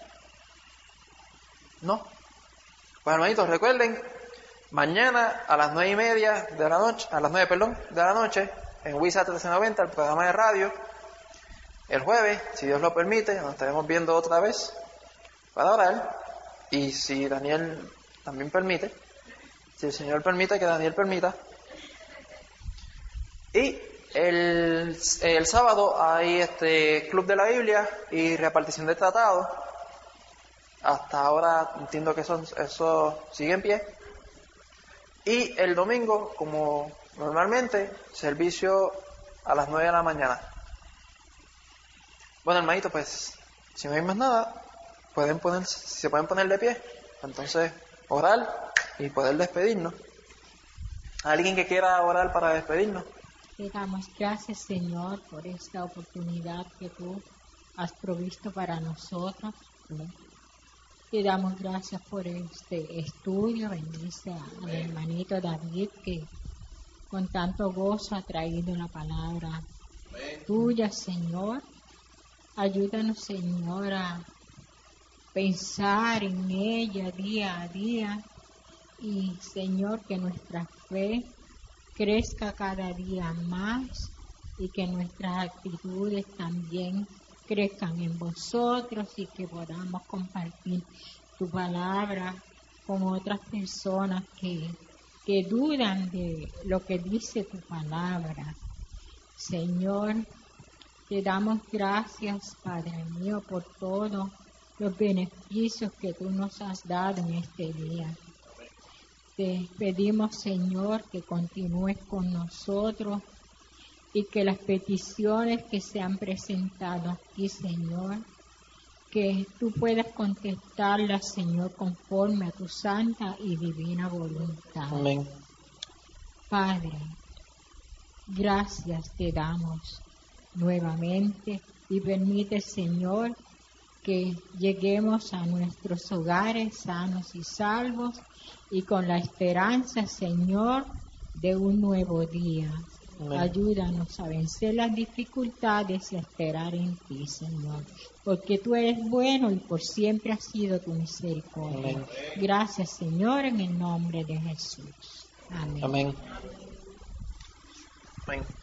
¿No? Pues, hermanitos, recuerden, mañana a las nueve y media de la noche, a las nueve, perdón, de la noche, en WISA trece noventa, el programa de radio. El jueves, si Dios lo permite, nos estaremos viendo otra vez para orar. Y si Daniel también permite, si el Señor permite que Daniel permita. Y el, el sábado hay este Club de la Biblia y repartición de tratados. Hasta ahora entiendo que eso, eso sigue en pie. Y el domingo, como normalmente, servicio a las nueve de la mañana. Bueno, hermanito, pues, si no hay más nada, pueden poner, si se pueden poner de pie, entonces orar y poder despedirnos. ¿Alguien que quiera orar para despedirnos? Te damos gracias, Señor, por esta oportunidad que tú has provisto para nosotros. Te damos gracias por este estudio. Bendice al hermanito David, que con tanto gozo ha traído la palabra tuya, Señor. Ayúdanos, Señor, a pensar en ella día a día y, Señor, que nuestra fe crezca cada día más y que nuestras actitudes también crezcan en vosotros y que podamos compartir tu palabra con otras personas que, que dudan de lo que dice tu palabra. Señor, te damos gracias, Padre mío, por todos los beneficios que tú nos has dado en este día. Te pedimos, Señor, que continúes con nosotros y que las peticiones que se han presentado aquí, Señor, que tú puedas contestarlas, Señor, conforme a tu santa y divina voluntad. Amén. Padre, gracias te damos nuevamente y permite, Señor, que lleguemos a nuestros hogares sanos y salvos y con la esperanza, Señor, de un nuevo día. Amén. Ayúdanos a vencer las dificultades y a esperar en ti, Señor, porque tú eres bueno y por siempre has sido tu misericordia. Amén. Gracias, Señor, en el nombre de Jesús. Amén. Amén. Amén.